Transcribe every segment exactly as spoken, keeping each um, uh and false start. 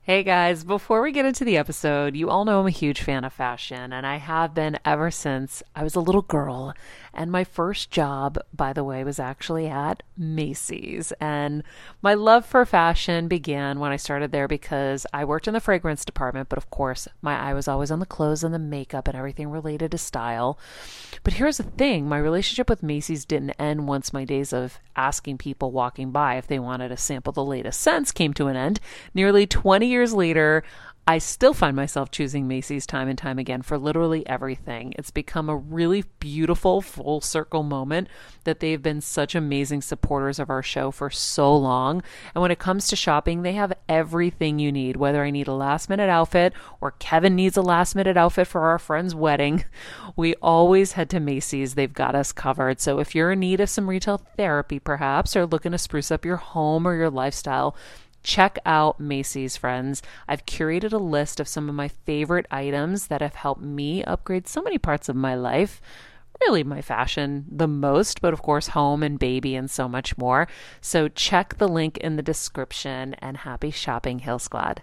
Hey guys, before we get into the episode, you all know I'm a huge fan of fashion, and I have been ever since I was a little girl. And my first job, by the way, was actually at Macy's. And my love for fashion began when I started there because I worked in the fragrance department, but of course, my eye was always on the clothes and the makeup and everything related to style. But here's the thing, my relationship with Macy's didn't end once my days of asking people walking by if they wanted to sample the latest scents came to an end. Nearly twenty years later, I still find myself choosing Macy's time and time again for literally everything. It's become a really beautiful full circle moment that they've been such amazing supporters of our show for so long. And when it comes to shopping, they have everything you need, whether I need a last minute outfit or Kevin needs a last minute outfit for our friend's wedding. We always head to Macy's. They've got us covered. So if you're in need of some retail therapy, perhaps, or looking to spruce up your home or your lifestyle, check out Macy's, friends. I've curated a list of some of my favorite items that have helped me upgrade so many parts of my life. Really my fashion the most, but of course home and baby and so much more. So check the link in the description and happy shopping, Hill Squad.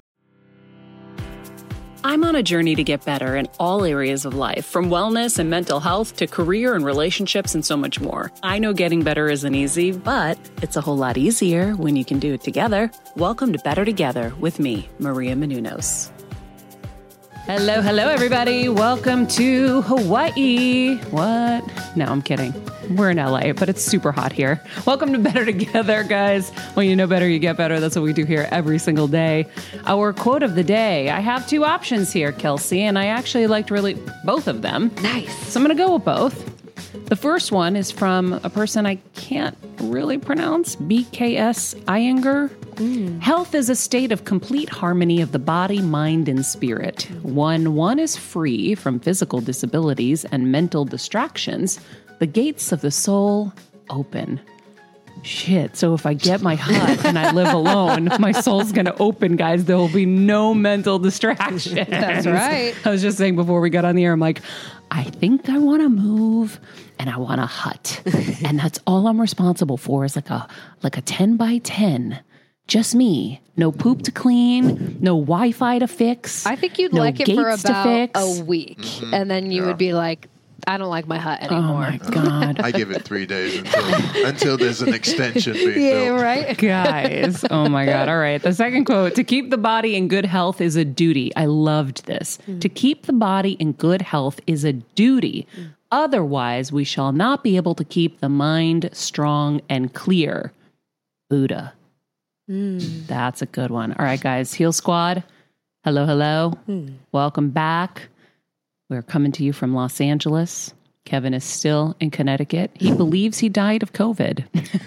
I'm on a journey to get better in all areas of life, from wellness and mental health to career and relationships and so much more. I know getting better isn't easy, but it's a whole lot easier when you can do it together. Welcome to Better Together with me, Maria Menounos. Hello, hello, everybody. Welcome to Hawaii. What? No, I'm kidding. We're in L A, but it's super hot here. Welcome to Better Together, guys. When you know better, you get better. That's what we do here every single day. Our quote of the day. I have two options here, Kelsey, and I actually liked really both of them. Nice. So I'm going to go with both. The first one is from a person I can't really pronounce, B K S Iyengar. Mm. Health is a state of complete harmony of the body, mind, and spirit. When one is free from physical disabilities and mental distractions, the gates of the soul open. Shit, so if I get my hut and I live alone, my soul's going to open, guys. There will be no mental distractions. That's right. I was just saying before we got on the air, I'm like, I think I want to move and I want a hut. And that's all I'm responsible for is like a like a ten by ten. Just me. No poop to clean, no Wi-Fi to fix. I think you'd no like it for about a week. Mm-hmm. And then you Yeah. would be like, I don't like my hut anymore. Oh my God. I give it three days until until there's an extension being Yeah, built. right? Guys, oh my God. All right. The second quote, to keep the body in good health is a duty. I loved this. Mm. To keep the body in good health is a duty. Mm. Otherwise, we shall not be able to keep the mind strong and clear. Buddha. Mm. That's a good one. All right, guys. Heal Squad. Hello, hello. Mm. Welcome back. We're coming to you from Los Angeles. Kevin is still in Connecticut. He believes he died of COVID.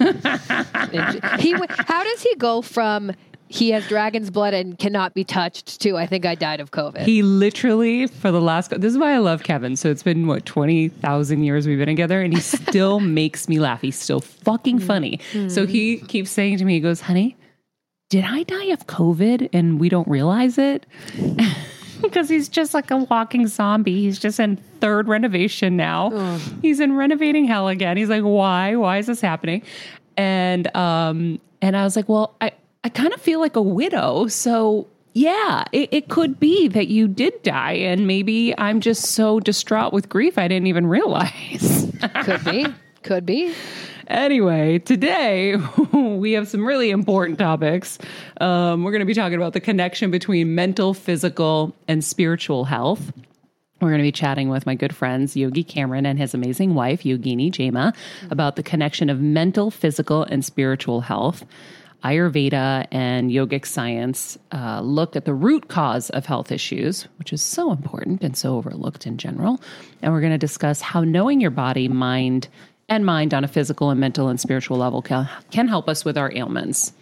he, how does he go from he has dragon's blood and cannot be touched to I think I died of COVID? He literally, for the last, this is why I love Kevin. So it's been, what, twenty thousand years we've been together, and he still makes me laugh. He's so fucking funny. Mm-hmm. So he keeps saying to me, he goes, honey, did I die of COVID and we don't realize it? Because he's just like a walking zombie. He's just in third renovation now. Ugh. He's in renovating hell again. He's like, why? Why is this happening? And um, and I was like, well, I, I kind of feel like a widow. So yeah, it, it could be that you did die. And maybe I'm just so distraught with grief I didn't even realize. Could be. Could be. Anyway, today we have some really important topics. Um, we're going to be talking about the connection between mental, physical, and spiritual health. We're going to be chatting with my good friends, Yogi Cameron and his amazing wife, Yogini Jema, about the connection of mental, physical, and spiritual health. Ayurveda and yogic science uh, look at the root cause of health issues, which is so important and so overlooked in general. And we're going to discuss how knowing your body, mind, and mind on a physical and mental and spiritual level can, can help us with our ailments.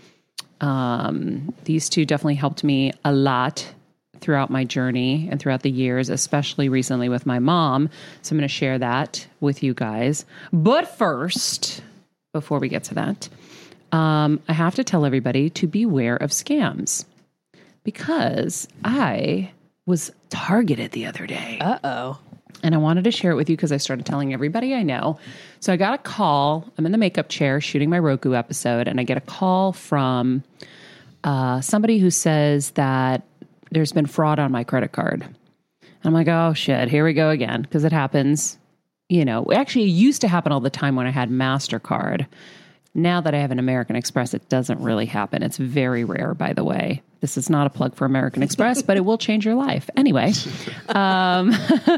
Um, these two definitely helped me a lot throughout my journey and throughout the years, especially recently with my mom. So I'm going to share that with you guys. But first, before we get to that, um, I have to tell everybody to beware of scams because I was targeted the other day. Uh-oh. And I wanted to share it with you because I started telling everybody I know. So I got a call. I'm in the makeup chair shooting my Roku episode, and I get a call from uh, somebody who says that there's been fraud on my credit card. I'm like, oh shit, here we go again, because it happens. You know, actually, it used to happen all the time when I had MasterCard. Now that I have an American Express, it doesn't really happen. It's very rare, by the way. This is not a plug for American Express, but it will change your life. Anyway, um,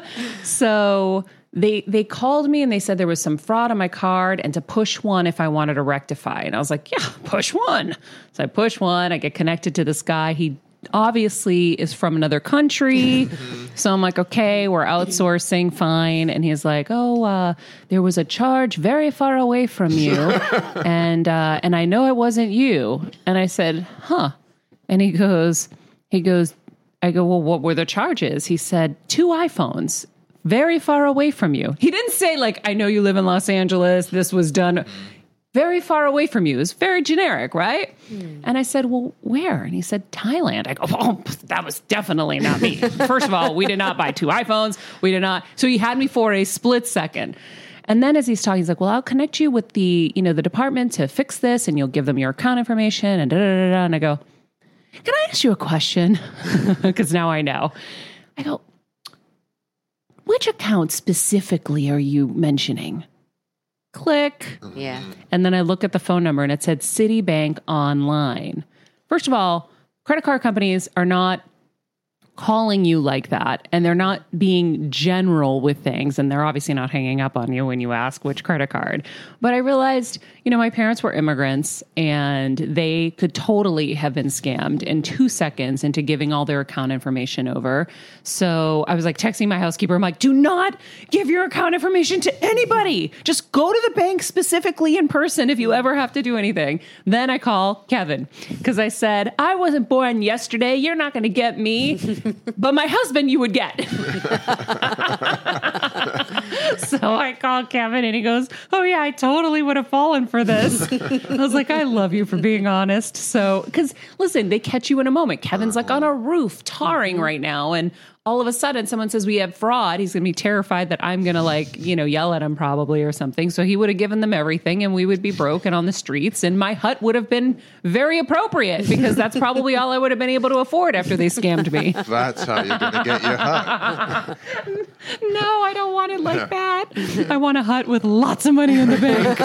so they they called me and they said there was some fraud on my card and to push one if I wanted to rectify. And I was like, yeah, push one. So I push one. I get connected to this guy. He obviously is from another country. So I'm like, okay, we're outsourcing, fine. And he's like, oh, uh, there was a charge very far away from you. and uh, and I know it wasn't you. And I said, huh. And he goes, he goes, I go, well, what were the charges? He said, two iPhones very far away from you. He didn't say like, I know you live in Los Angeles. This was done very far away from you. It's very generic, right? Mm. And I said, well, where? And he said, Thailand. I go, oh, that was definitely not me. First of all, we did not buy two iPhones. We did not. So he had me for a split second. And then as he's talking, he's like, well, I'll connect you with the, you know, the department to fix this and you'll give them your account information and da, da, da, da. And I go, can I ask you a question? Because now I know. I go, which account specifically are you mentioning? Click. Yeah. And then I look at the phone number and it said Citibank Online. First of all, credit card companies are not calling you like that. And they're not being general with things. And they're obviously not hanging up on you when you ask which credit card. But I realized, you know, my parents were immigrants and they could totally have been scammed in two seconds into giving all their account information over. So I was like texting my housekeeper. I'm like, do not give your account information to anybody. Just go to the bank specifically in person if you ever have to do anything. Then I call Kevin because I said, I wasn't born yesterday. You're not going to get me. But my husband, you would get. So I called Kevin and he goes, oh yeah, I totally would have fallen for this. I was like, I love you for being honest. So, because listen, they catch you in a moment. Kevin's like on a roof tarring right now. And all of a sudden someone says we have fraud. He's going to be terrified that I'm going to like, you know, yell at him probably or something. So he would have given them everything and we would be broke and on the streets and my hut would have been very appropriate because that's probably all I would have been able to afford after they scammed me. That's how you're going to get your hut. No, I don't want it like that. I want a hut with lots of money in the bank.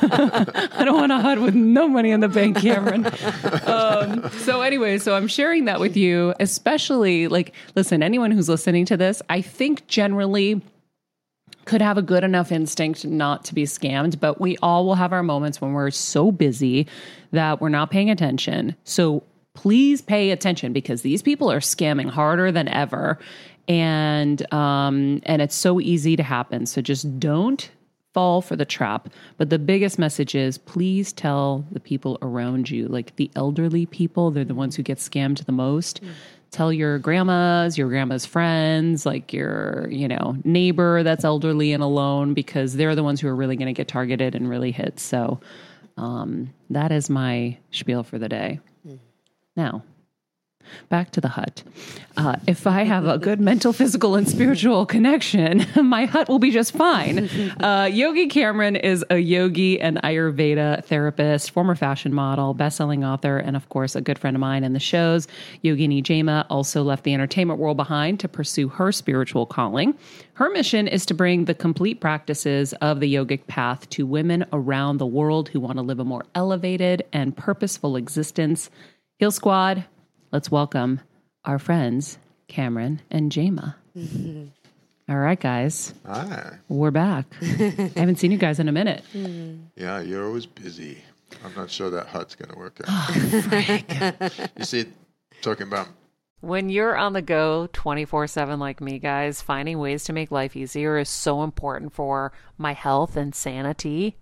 I don't want a hut with no money in the bank, Cameron. Um, so anyway, so I'm sharing that with you, especially like, listen, anyone who's listening to this, I think generally could have a good enough instinct not to be scammed, but we all will have our moments when we're so busy that we're not paying attention. So please pay attention because these people are scamming harder than ever. And, um, and it's so easy to happen. So just don't fall for the trap. But the biggest message is please tell the people around you, like the elderly people, they're the ones who get scammed the most. Mm. Tell your grandmas, your grandma's friends, like your, you know, neighbor that's elderly and alone, because they're the ones who are really going to get targeted and really hit. So, um, that is my spiel for the day. Mm. Now, back to the hut. Uh, if I have a good mental, physical, and spiritual connection, my hut will be just fine. Uh, Yogi Cameron is a yogi and Ayurveda therapist, former fashion model, best-selling author, and of course, a good friend of mine in the shows. Yogini Jema also left the entertainment world behind to pursue her spiritual calling. Her mission is to bring the complete practices of the yogic path to women around the world who want to live a more elevated and purposeful existence. Heal Squad, let's welcome our friends, Cameron and Jema. Mm-hmm. All right, guys. Hi. We're back. I haven't seen you guys in a minute. Mm. Yeah, you're always busy. I'm not sure that hut's going to work out. Oh, frick. You see, talking about... When you're on the go twenty-four seven like me, guys, finding ways to make life easier is so important for my health and sanity.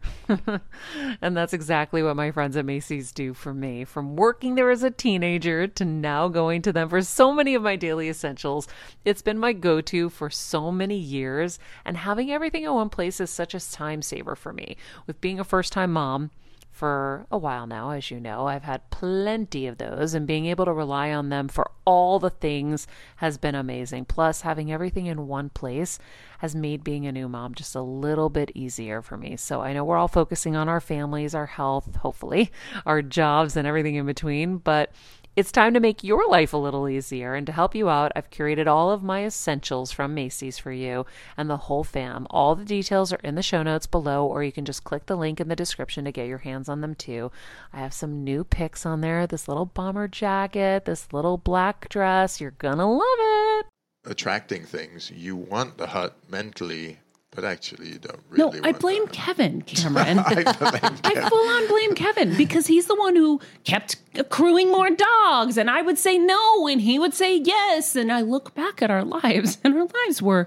And that's exactly what my friends at Macy's do for me. From working there as a teenager to now going to them for so many of my daily essentials, it's been my go-to for so many years. And having everything in one place is such a time saver for me. With being a first-time mom, for a while now, as you know. I've had plenty of those, and being able to rely on them for all the things has been amazing. Plus, having everything in one place has made being a new mom just a little bit easier for me. So I know we're all focusing on our families, our health, hopefully, our jobs, and everything in between, but it's time to make your life a little easier. And to help you out, I've curated all of my essentials from Macy's for you and the whole fam. All the details are in the show notes below, or you can just click the link in the description to get your hands on them too. I have some new picks on there. This little bomber jacket, this little black dress. You're gonna love it. Attracting things. You want the hut mentally, but actually you don't really No, I want blame the Kevin, Cameron. I blame I Kevin. full on blame Kevin because he's the one who kept accruing more dogs, and I would say no, and he would say yes. And I look back at our lives, and our lives were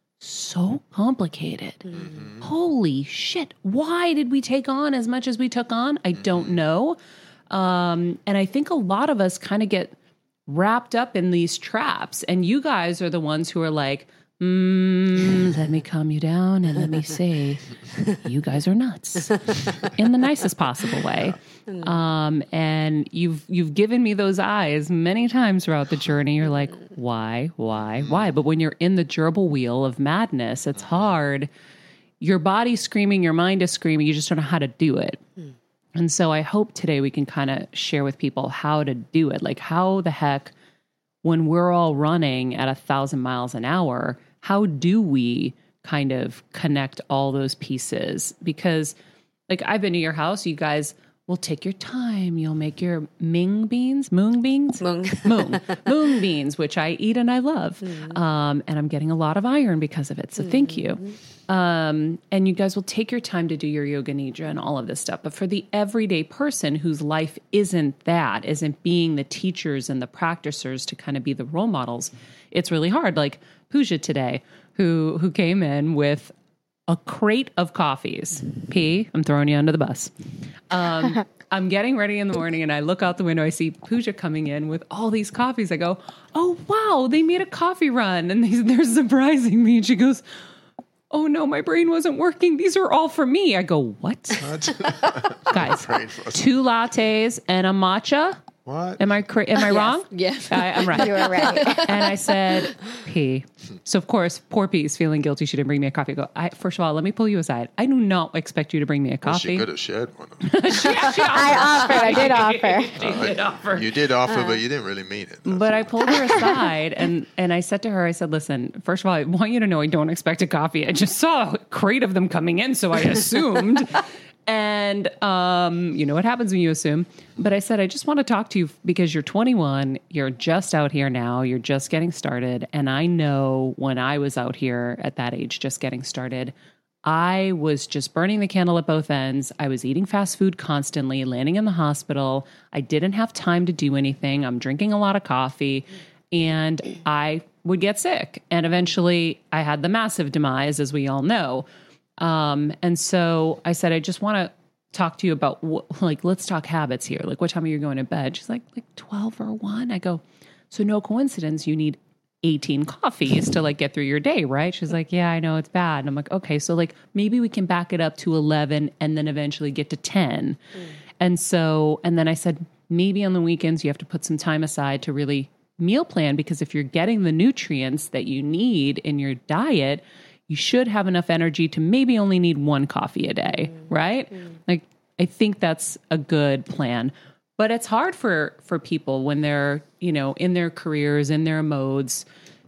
so complicated. Mm-hmm. Holy shit. Why did we take on as much as we took on? I mm-hmm. don't know. Um, and I think a lot of us kind of get wrapped up in these traps. And you guys are the ones who are like, Mm, let me calm you down and let me say, you guys are nuts in the nicest possible way. Um, and you've you've given me those eyes many times throughout the journey. You're like, why, why, why? But when you're in the gerbil wheel of madness, it's hard. Your body's screaming, your mind is screaming. You just don't know how to do it. And so I hope today we can kind of share with people how to do it. Like how the heck, when we're all running at a thousand miles an hour, how do we kind of connect all those pieces? Because like I've been to your house, you guys will take your time. You'll make your mung beans, moong beans, Moong. moong, moong beans, which I eat and I love. Mm. Um, and I'm getting a lot of iron because of it. So mm. thank you. Um, and you guys will take your time to do your yoga nidra and all of this stuff. But for the everyday person whose life isn't that, isn't being the teachers and the practicers to kind of be the role models, it's really hard. Like Pooja today, who who came in with a crate of coffees. P, I'm throwing you under the bus. Um, I'm getting ready in the morning and I look out the window. I see Pooja coming in with all these coffees. I go, oh, wow, they made a coffee run. And they, they're surprising me. And she goes, oh, no, my brain wasn't working. These are all for me. I go, what? Guys, two lattes and a matcha. What? Am I cra- am I Yes. wrong? Yes. I, I'm right. You were right. And I said, P. So, of course, poor P is feeling guilty. She didn't bring me a coffee. I go, I, first of all, let me pull you aside. I do not expect you to bring me a Well, coffee. she could have shared one. Of them. she, she offered. I offered. I did offer. She did offer. You did offer, but you didn't really mean it. That's But all. I pulled her aside and, and I said to her, I said, listen, first of all, I want you to know I don't expect a coffee. I just saw a crate of them coming in, so I assumed. And um, you know what happens when you assume. But I said, I just want to talk to you because you're twenty-one. You're just out here now. You're just getting started. And I know when I was out here at that age, just getting started, I was just burning the candle at both ends. I was eating fast food constantly, landing in the hospital. I didn't have time to do anything. I'm drinking a lot of coffee. And I would get sick. And eventually I had the massive demise, as we all know. Um, and so I said, I just want to talk to you about wh- like, let's talk habits here. Like, what time are you going to bed? She's like, like twelve or one. I go, so no coincidence. You need eighteen coffees to like get through your day, right? She's like, yeah, I know it's bad. And I'm like, okay, so like maybe we can back it up to eleven and then eventually get to ten. Mm. And so, and then I said, maybe on the weekends you have to put some time aside to really meal plan, because if you're getting the nutrients that you need in your diet, you should have enough energy to maybe only need one coffee a day, mm. right? Mm. Like, I think that's a good plan. But it's hard for, for people when they're, you know, in their careers, in their modes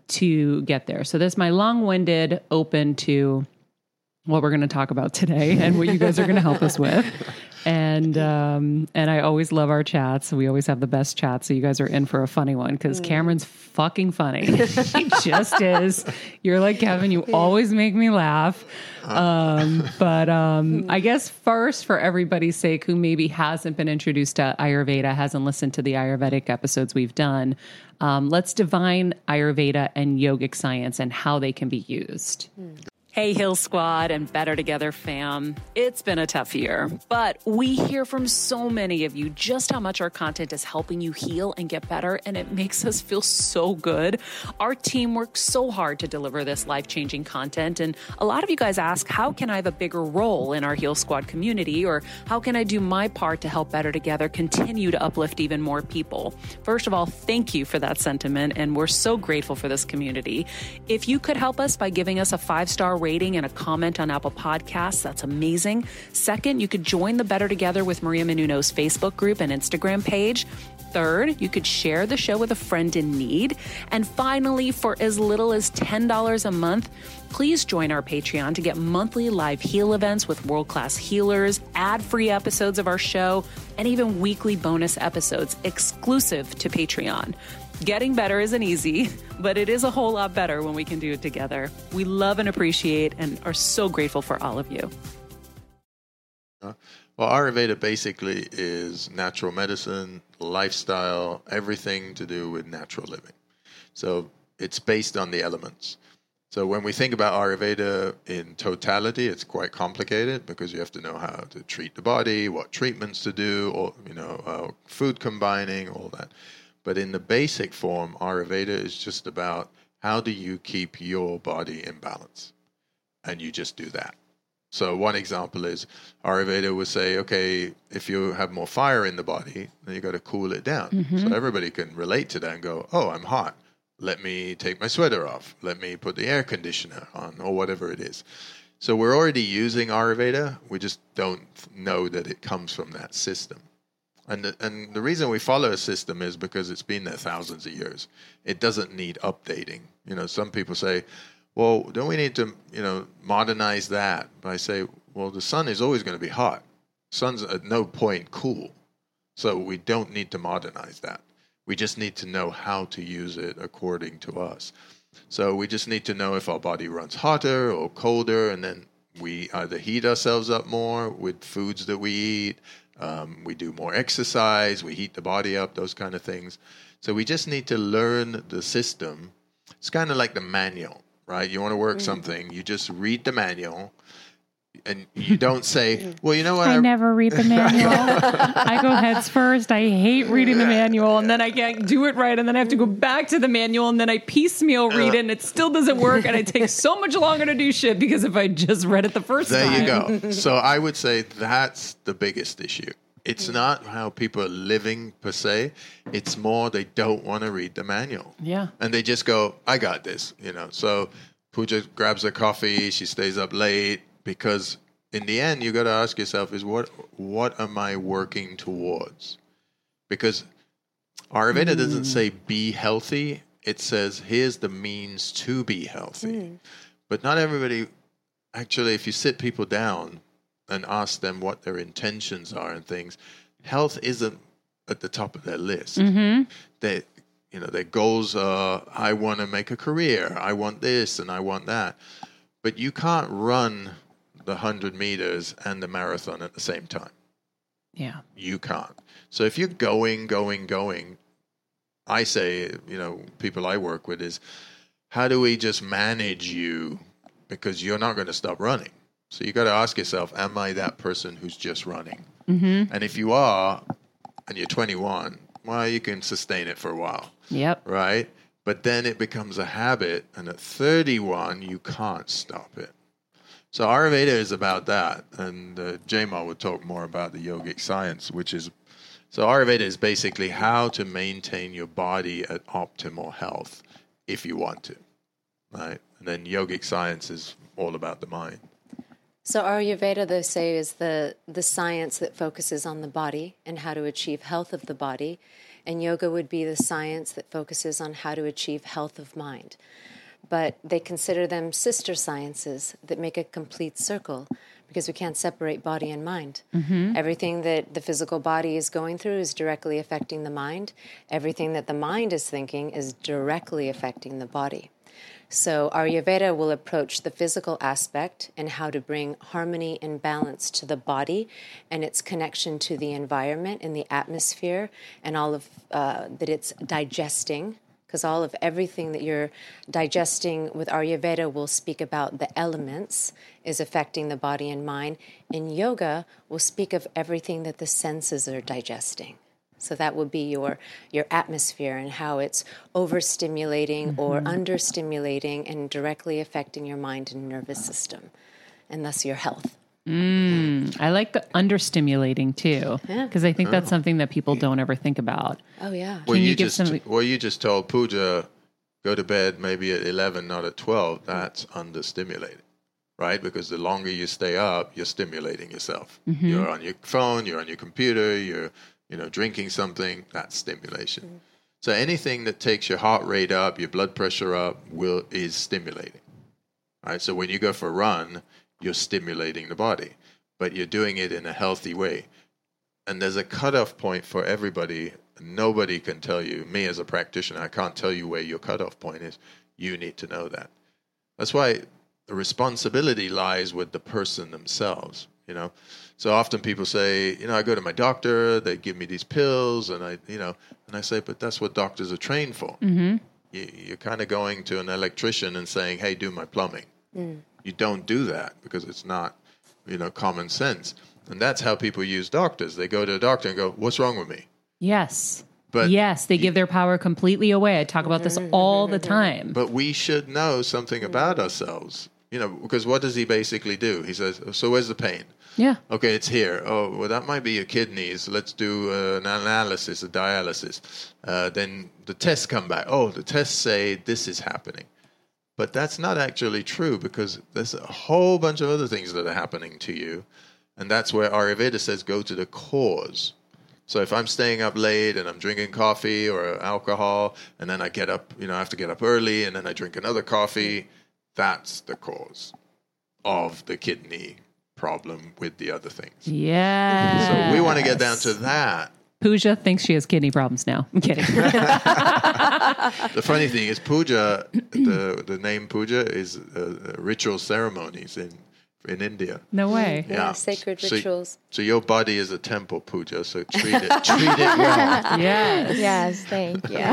to get there. So this is my long-winded open to what we're going to talk about today and what you guys are going to help us with. And um, and I always love our chats. We always have the best chats. So you guys are in for a funny one because mm. Cameron's fucking funny. He just is. You're like, Kevin, you always make me laugh. Um, but um, I guess first, for everybody's sake who maybe hasn't been introduced to Ayurveda, hasn't listened to the Ayurvedic episodes we've done, um, let's define Ayurveda and yogic science and how they can be used. Mm. Hey, Hill Squad and Better Together fam. It's been a tough year, but we hear from so many of you just how much our content is helping you heal and get better, and it makes us feel so good. Our team works so hard to deliver this life-changing content, and a lot of you guys ask, how can I have a bigger role in our Heal Squad community, or how can I do my part to help Better Together continue to uplift even more people? First of all, thank you for that sentiment, and we're so grateful for this community. If you could help us by giving us a five-star rating and a comment on Apple Podcasts, that's amazing. Second, you could join the Better Together with Maria Menounos Facebook group and Instagram page. Third, you could share the show with a friend in need. And finally, for as little as ten dollars a month, please join our Patreon to get monthly live heal events with world-class healers, ad-free episodes of our show, and even weekly bonus episodes exclusive to Patreon. Getting better isn't easy, but it is a whole lot better when we can do it together. We love and appreciate and are so grateful for all of you. Well, Ayurveda basically is natural medicine, lifestyle, everything to do with natural living. So it's based on the elements. So when we think about Ayurveda in totality, it's quite complicated because you have to know how to treat the body, what treatments to do, or, you know, uh, food combining, all that. But in the basic form, Ayurveda is just about how do you keep your body in balance? And you just do that. So one example is Ayurveda would say, okay, if you have more fire in the body, then you got to cool it down. Mm-hmm. So everybody can relate to that and go, oh, I'm hot. Let me take my sweater off. Let me put the air conditioner on, or whatever it is. So we're already using Ayurveda. We just don't know that it comes from that system. And the, and the reason we follow a system is because it's been there thousands of years. It doesn't need updating. You know, some people say, well, don't we need to, you know, modernize that? But I say, well, the sun is always going to be hot. Sun's at no point cool. So we don't need to modernize that. We just need to know how to use it according to us. So we just need to know if our body runs hotter or colder, and then we either heat ourselves up more with foods that we eat. Um, we do more exercise, we heat the body up, those kind of things. So we just need to learn the system. It's kind of like the manual, right? You want to work mm. something, you just read the manual, and you don't say, well, you know what? I, I never read the manual. I go heads first. I hate reading the manual, and then I can't do it right, and then I have to go back to the manual, and then I piecemeal read it, and it still doesn't work, and it takes so much longer to do shit because if I just read it the first there time. There you go. So I would say that's the biggest issue. It's not how people are living per se. It's more they don't want to read the manual. Yeah. And they just go, I got this, you know. So Pooja grabs her coffee, she stays up late, because in the end, you got to ask yourself, is what what am I working towards? Because Ayurveda mm. doesn't say be healthy. It says here's the means to be healthy. Mm. But not everybody, actually, if you sit people down and ask them what their intentions are and things, health isn't at the top of their list. Mm-hmm. They, you know, their goals are, I want to make a career. I want this and I want that. But you can't run the one hundred meters and the marathon at the same time. Yeah. You can't. So if you're going, going, going, I say, you know, people I work with is, how do we just manage you? Because you're not going to stop running. So you got to ask yourself, am I that person who's just running? Mm-hmm. And if you are, and you're twenty-one, well, you can sustain it for a while. Yep. Right? But then it becomes a habit, and at thirty-one, you can't stop it. So Ayurveda is about that, and uh, Jamal would talk more about the yogic science, which is, so Ayurveda is basically how to maintain your body at optimal health if you want to, right? And then yogic science is all about the mind. So Ayurveda, they say, is the, the science that focuses on the body and how to achieve health of the body, and yoga would be the science that focuses on how to achieve health of mind. But they consider them sister sciences that make a complete circle because we can't separate body and mind. Mm-hmm. Everything that the physical body is going through is directly affecting the mind. Everything that the mind is thinking is directly affecting the body. So Ayurveda will approach the physical aspect and how to bring harmony and balance to the body and its connection to the environment and the atmosphere and all of uh, that it's digesting, because all of everything that you're digesting with Ayurveda will speak about the elements is affecting the body and mind. In yoga, we'll speak of everything that the senses are digesting. So that would be your your atmosphere and how it's overstimulating mm-hmm. or understimulating and directly affecting your mind and nervous system, and thus your health. Mm, I like the understimulating too, because Yeah. I think that's something that people don't ever think about. Oh, yeah. Well, Can you, you give just some- well, you just told Pooja, go to bed maybe at eleven, not at twelve. That's understimulated, right? Because the longer you stay up, you're stimulating yourself. Mm-hmm. You're on your phone, you're on your computer, you're you know drinking something. That's stimulation. Mm. So anything that takes your heart rate up, your blood pressure up, will is stimulating. Right? So when you go for a run, you're stimulating the body, but you're doing it in a healthy way. And there's a cutoff point for everybody. Nobody can tell you. Me as a practitioner, I can't tell you where your cutoff point is. You need to know that. That's why the responsibility lies with the person themselves. You know, so often people say, you know, I go to my doctor, they give me these pills, and I, you know, and I say, but that's what doctors are trained for. Mm-hmm. You, you're kind of going to an electrician and saying, hey, do my plumbing. Mm. You don't do that because it's not, you know, common sense. And that's how people use doctors. They go to a doctor and go, what's wrong with me? Yes. But yes, they give their power completely away. I talk about this all the time. But we should know something about ourselves, you know, because what does he basically do? He says, so where's the pain? Yeah. Okay, it's here. Oh, well, that might be your kidneys. Let's do uh, an analysis, a dialysis. Uh, then the tests come back. Oh, the tests say this is happening. But that's not actually true because there's a whole bunch of other things that are happening to you. And that's where Ayurveda says go to the cause. So if I'm staying up late and I'm drinking coffee or alcohol, and then I get up, you know, I have to get up early, and then I drink another coffee, that's the cause of the kidney problem with the other things. Yeah. So we want to get down to that. Pooja thinks she has kidney problems now. I'm kidding. The funny thing is Puja, the, the name Puja is uh, ritual ceremonies in in India. No way. Yeah, sacred So- rituals. So your body is a temple, Puja, so treat it treat it well. Yes. Yes, thank you.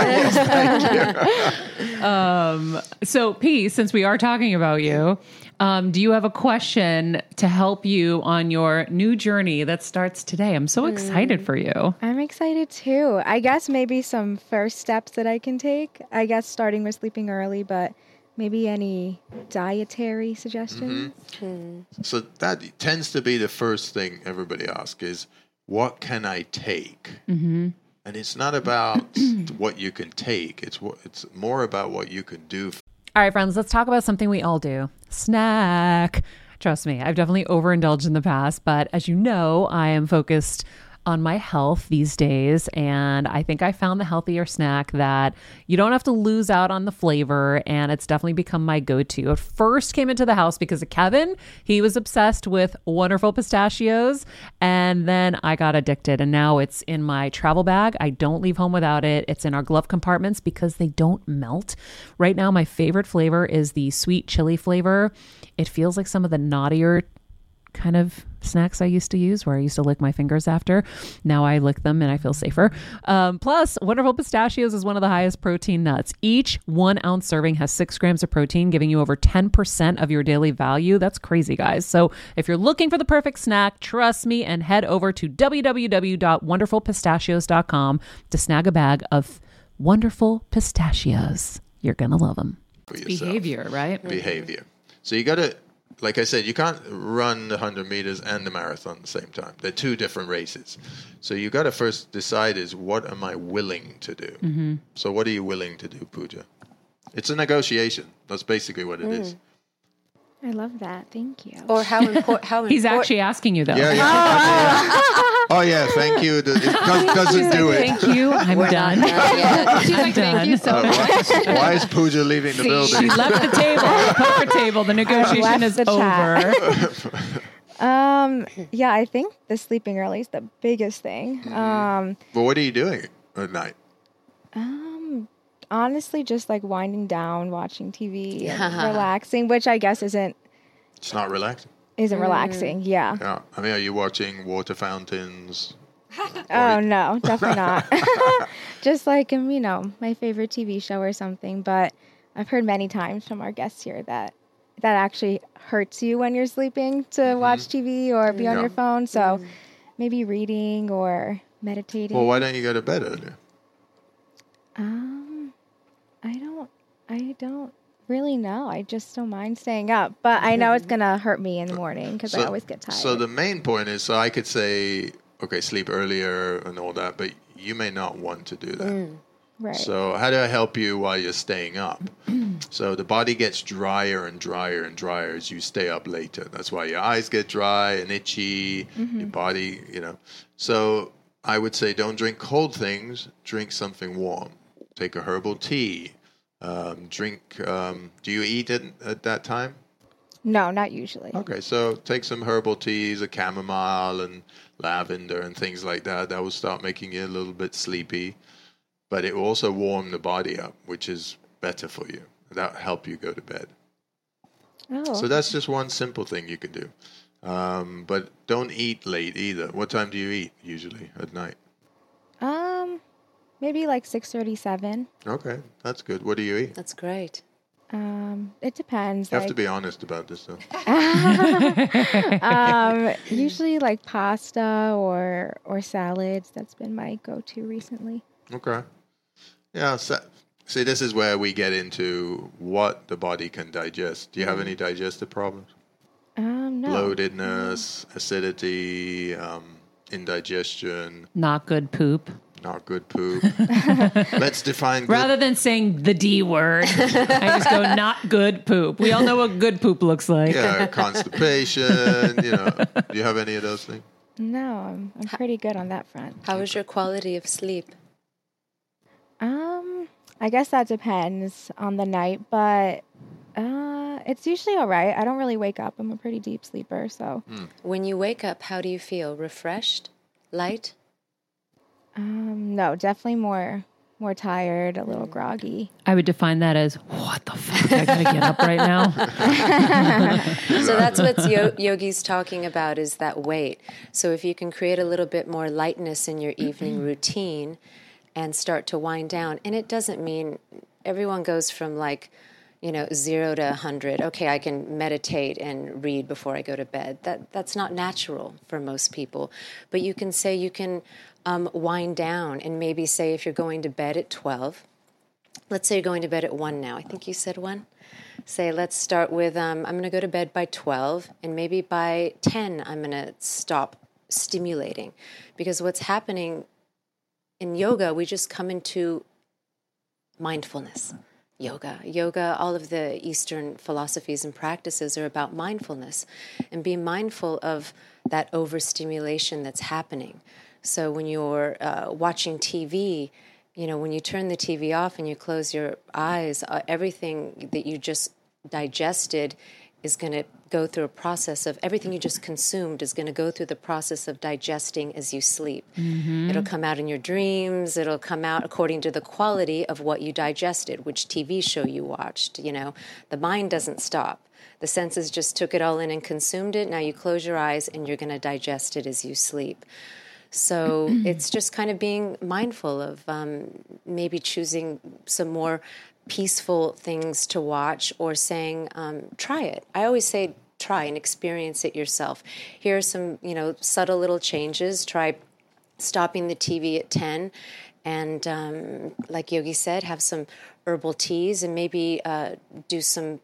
I know. um, so, P, since we are talking about you, um, do you have a question to help you on your new journey that starts today? I'm so excited for you. I'm excited too. I guess maybe some first steps that I can take. I guess starting with sleeping early, but maybe any dietary suggestions? So that tends to be the first thing everybody asks is, what can I take? Mm-hmm. And it's not about what you can take. It's what it's more about what you can do. All right, friends, let's talk about something we all do. Snack. Trust me, I've definitely overindulged in the past, but as you know, I am focused on my health these days, and I think I found the healthier snack that you don't have to lose out on the flavor, and it's definitely become my go-to. It first came into the house because of Kevin. He was obsessed with Wonderful Pistachios, and then I got addicted, and now it's in my travel bag. I don't leave home without it. It's in our glove compartments because they don't melt. Right now, my favorite flavor is the sweet chili flavor. It feels like some of the naughtier kind of snacks I used to use where I used to lick my fingers after. Now I lick them and I feel safer. Um, plus, Wonderful Pistachios is one of the highest protein nuts. Each one ounce serving has six grams of protein, giving you over ten percent of your daily value. That's crazy, guys. So if you're looking for the perfect snack, trust me and head over to w w w dot wonderful pistachios dot com to snag a bag of Wonderful Pistachios. You're going to love them. For yourself. Behavior, right? Behavior. So you got to, like I said, you can't run the one hundred meters and the marathon at the same time. They're two different races. So you got to first decide is, what am I willing to do? Mm-hmm. So what are you willing to do, Pooja? It's a negotiation. That's basically what it is. I love that. Thank you. Or how, impor- how important... He's actually asking you though. Yeah, yeah. Oh, yeah, thank you. It does, doesn't do it. Thank you. I'm done. Yeah. She's like, thank you so Uh, much. why, why is Pooja leaving the She building? left the table, the poker table. The negotiation left is the over. chat. Um, yeah, I think the sleeping early is the biggest thing. Um, But what are you doing at night? um, honestly, just like winding down, watching T V, and relaxing, which I guess isn't It's not relaxing. isn't relaxing. Yeah. Yeah. I mean, are you watching water fountains? Oh no, definitely not. Just like um, you know, my favorite T V show or something. But I've heard many times from our guests here that that actually hurts you when you're sleeping to Mm-hmm. watch T V or be on Yeah. your phone. So maybe reading or meditating. Well, why don't you go to bed earlier? Um, I don't. I don't really know. I just don't mind staying up, but I know it's gonna hurt me in the morning because I always get tired. So the main point is, so I could say, okay, sleep earlier and all that, but you may not want to do that. right. So how do I help you while you're staying up? So the body gets drier and drier and drier as you stay up later. That's why your eyes get dry and itchy, your body, you know. So I would say don't drink cold things, drink something warm. Take a herbal tea. Um, drink, um, do you eat it at that time? No, not usually. Okay, so take some herbal teas, a chamomile and lavender and things like that. That will start making you a little bit sleepy. But it will also warm the body up, which is better for you. That will help you go to bed. Oh, So that's just one simple thing you can do. Um, but don't eat late either. What time do you eat usually at night? um, maybe like six thirty-seven. Okay, that's good. What do you eat? That's great. Um, it depends. You have like, to be honest about this, though. um, usually like pasta or or salads. That's been my go-to recently. Okay. Yeah. So, see, this is where we get into what the body can digest. Do you have any digestive problems? Um, no. Bloatedness, acidity, um, indigestion, Not good poop. not good poop. Let's define good. Rather than saying the D word, I just go not good poop. We all know what good poop looks like. Yeah, constipation. You know, do you have any of those things? No, I'm I'm pretty good on that front. How is your quality of sleep? Um, I guess that depends on the night, but uh, it's usually all right. I don't really wake up. I'm a pretty deep sleeper, so When you wake up, how do you feel? Refreshed? Light? um, no, definitely more more tired, a little groggy. I would define that as, what the fuck? I gotta get up right now. So that's what yo- Yogi's talking about, is that weight. So if you can create a little bit more lightness in your evening routine and start to wind down, and it doesn't mean everyone goes from like, you know, zero to a hundred. Okay, I can meditate and read before I go to bed. That that's not natural for most people. But you can say you can um, wind down and maybe say if you're going to bed at twelve, let's say you're going to bed at one now. I think you said one. Say, let's start with, um, I'm going to go to bed by twelve, and maybe by ten, I'm going to stop stimulating. Because what's happening in yoga, we just come into mindfulness. Yoga. Yoga, all of the Eastern philosophies and practices are about mindfulness and being mindful of that overstimulation that's happening. So when you're uh, watching T V, you know, when you turn the T V off and you close your eyes, uh, everything that you just digested is going to go through a process of, everything you just consumed is going to go through the process of digesting as you sleep. Mm-hmm. It'll come out in your dreams. It'll come out according to the quality of what you digested, which T V show you watched. You know, the mind doesn't stop. The senses just took it all in and consumed it. Now you close your eyes and you're going to digest it as you sleep. So it's just kind of being mindful of um, maybe choosing some more peaceful things to watch, or saying, um, try it. I always say, try and experience it yourself. Here are some, you know, subtle little changes. Try stopping the T V at ten, and um, like Yogi said, have some herbal teas, and maybe uh, do some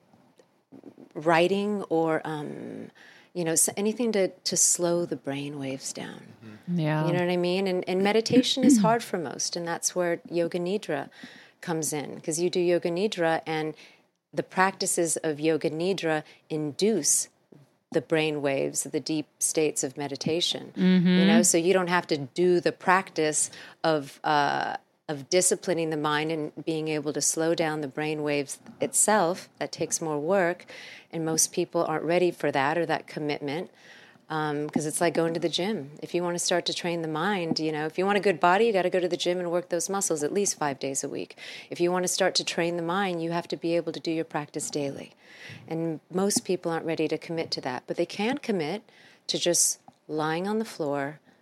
writing or, um, you know, anything to, to slow the brain waves down. Yeah. You know what I mean? And, and meditation is hard for most, and that's where Yoga Nidra comes in, because you do Yoga Nidra, and the practices of Yoga Nidra induce the brain waves, the deep states of meditation. Mm-hmm. You know, so you don't have to do the practice of uh, of disciplining the mind and being able to slow down the brain waves itself. That takes more work, and most people aren't ready for that or that commitment. Because um, it's like going to the gym. If you want to start to train the mind, you know, if you want a good body, you got to go to the gym and work those muscles at least five days a week. If you want to start to train the mind, you have to be able to do your practice daily. And most people aren't ready to commit to that, but they can commit to just lying on the floor,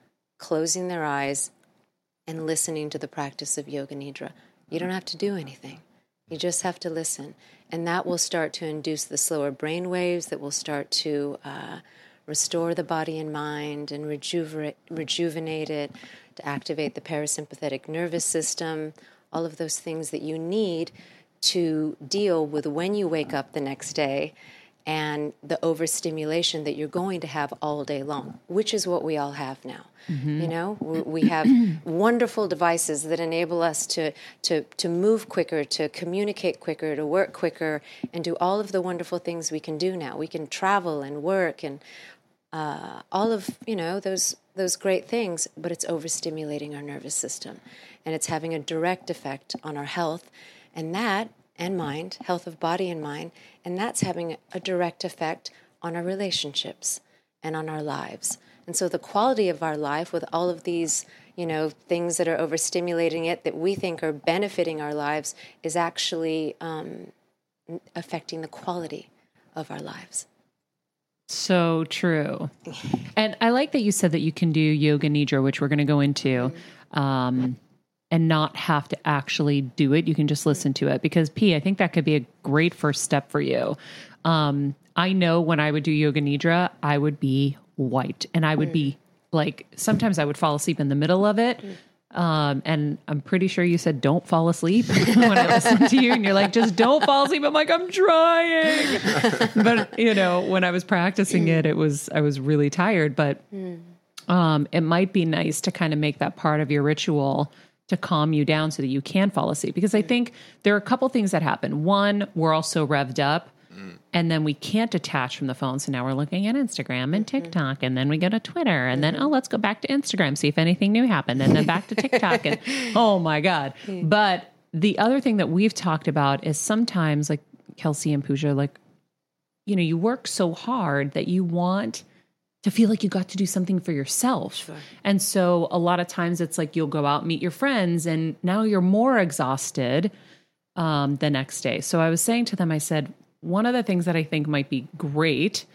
closing their eyes and listening to the practice of Yoga Nidra. You don't have to do anything. You just have to listen. And that will start to induce the slower brain waves that will start to uh, restore the body and mind and rejuvenate, rejuvenate it, to activate the parasympathetic nervous system, all of those things that you need to deal with when you wake up the next day and the overstimulation that you're going to have all day long, which is what we all have now. Mm-hmm. You know, we, we have wonderful devices that enable us to, to, to move quicker, to communicate quicker, to work quicker, and do all of the wonderful things we can do now. We can travel and work and uh, all of, you know, those those great things, but it's overstimulating our nervous system. And it's having a direct effect on our health, and that, and mind, health of body and mind, and that's having a direct effect on our relationships and on our lives. And so the quality of our life with all of these, you know, things that are overstimulating it that we think are benefiting our lives is actually um, affecting the quality of our lives. So true. And I like that you said that you can do Yoga Nidra, which we're going to go into, mm-hmm. um, and not have to actually do it. You can just listen to it because P, I think that could be a great first step for you. Um, I know when I would do Yoga Nidra, I would be white and I would mm. be like, sometimes I would fall asleep in the middle of it. Mm. Um, and I'm pretty sure you said, don't fall asleep when I listen to you and you're like, just don't fall asleep. I'm like, I'm trying. But you know, when I was practicing it, it was, I was really tired, but, um, it might be nice to kind of make that part of your ritual to calm you down so that you can fall asleep. Because I think there are a couple things that happen. One, we're all so revved up. And then we can't detach from the phone. So now we're looking at Instagram and TikTok. And then we go to Twitter. And then, oh, let's go back to Instagram, see if anything new happened. And then back to TikTok. And oh, my God. But the other thing that we've talked about is sometimes, like Kelsey and Pooja, like, you know, you work so hard that you want to feel like you got to do something for yourself. Sure. And so a lot of times it's like you'll go out, meet your friends, and now you're more exhausted um, the next day. So I was saying to them, I said, one of the things that I think might be great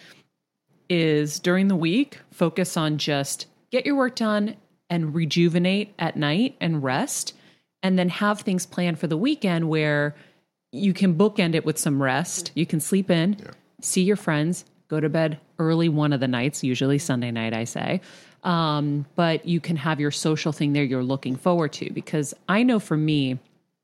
is during the week, focus on just get your work done and rejuvenate at night and rest, and then have things planned for the weekend where you can bookend it with some rest. You can sleep in, yeah. see your friends, go to bed early one of the nights, usually Sunday night, I say. Um, but you can have your social thing there you're looking forward to. Because I know for me,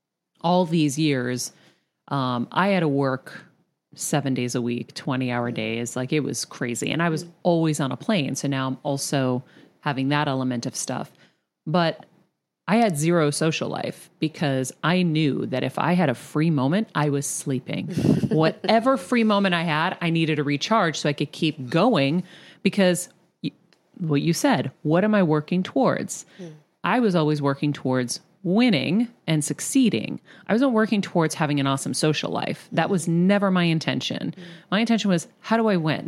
all these years, um, I had to work seven days a week, twenty hour days. Like it was crazy. And I was always on a plane. So now I'm also having that element of stuff. But I had zero social life because I knew that if I had a free moment, I was sleeping. Whatever free moment I had, I needed to recharge so I could keep going because what you said, what am I working towards? Mm. I was always working towards winning and succeeding. I wasn't working towards having an awesome social life. That was never my intention. Mm. My intention was, how do I win?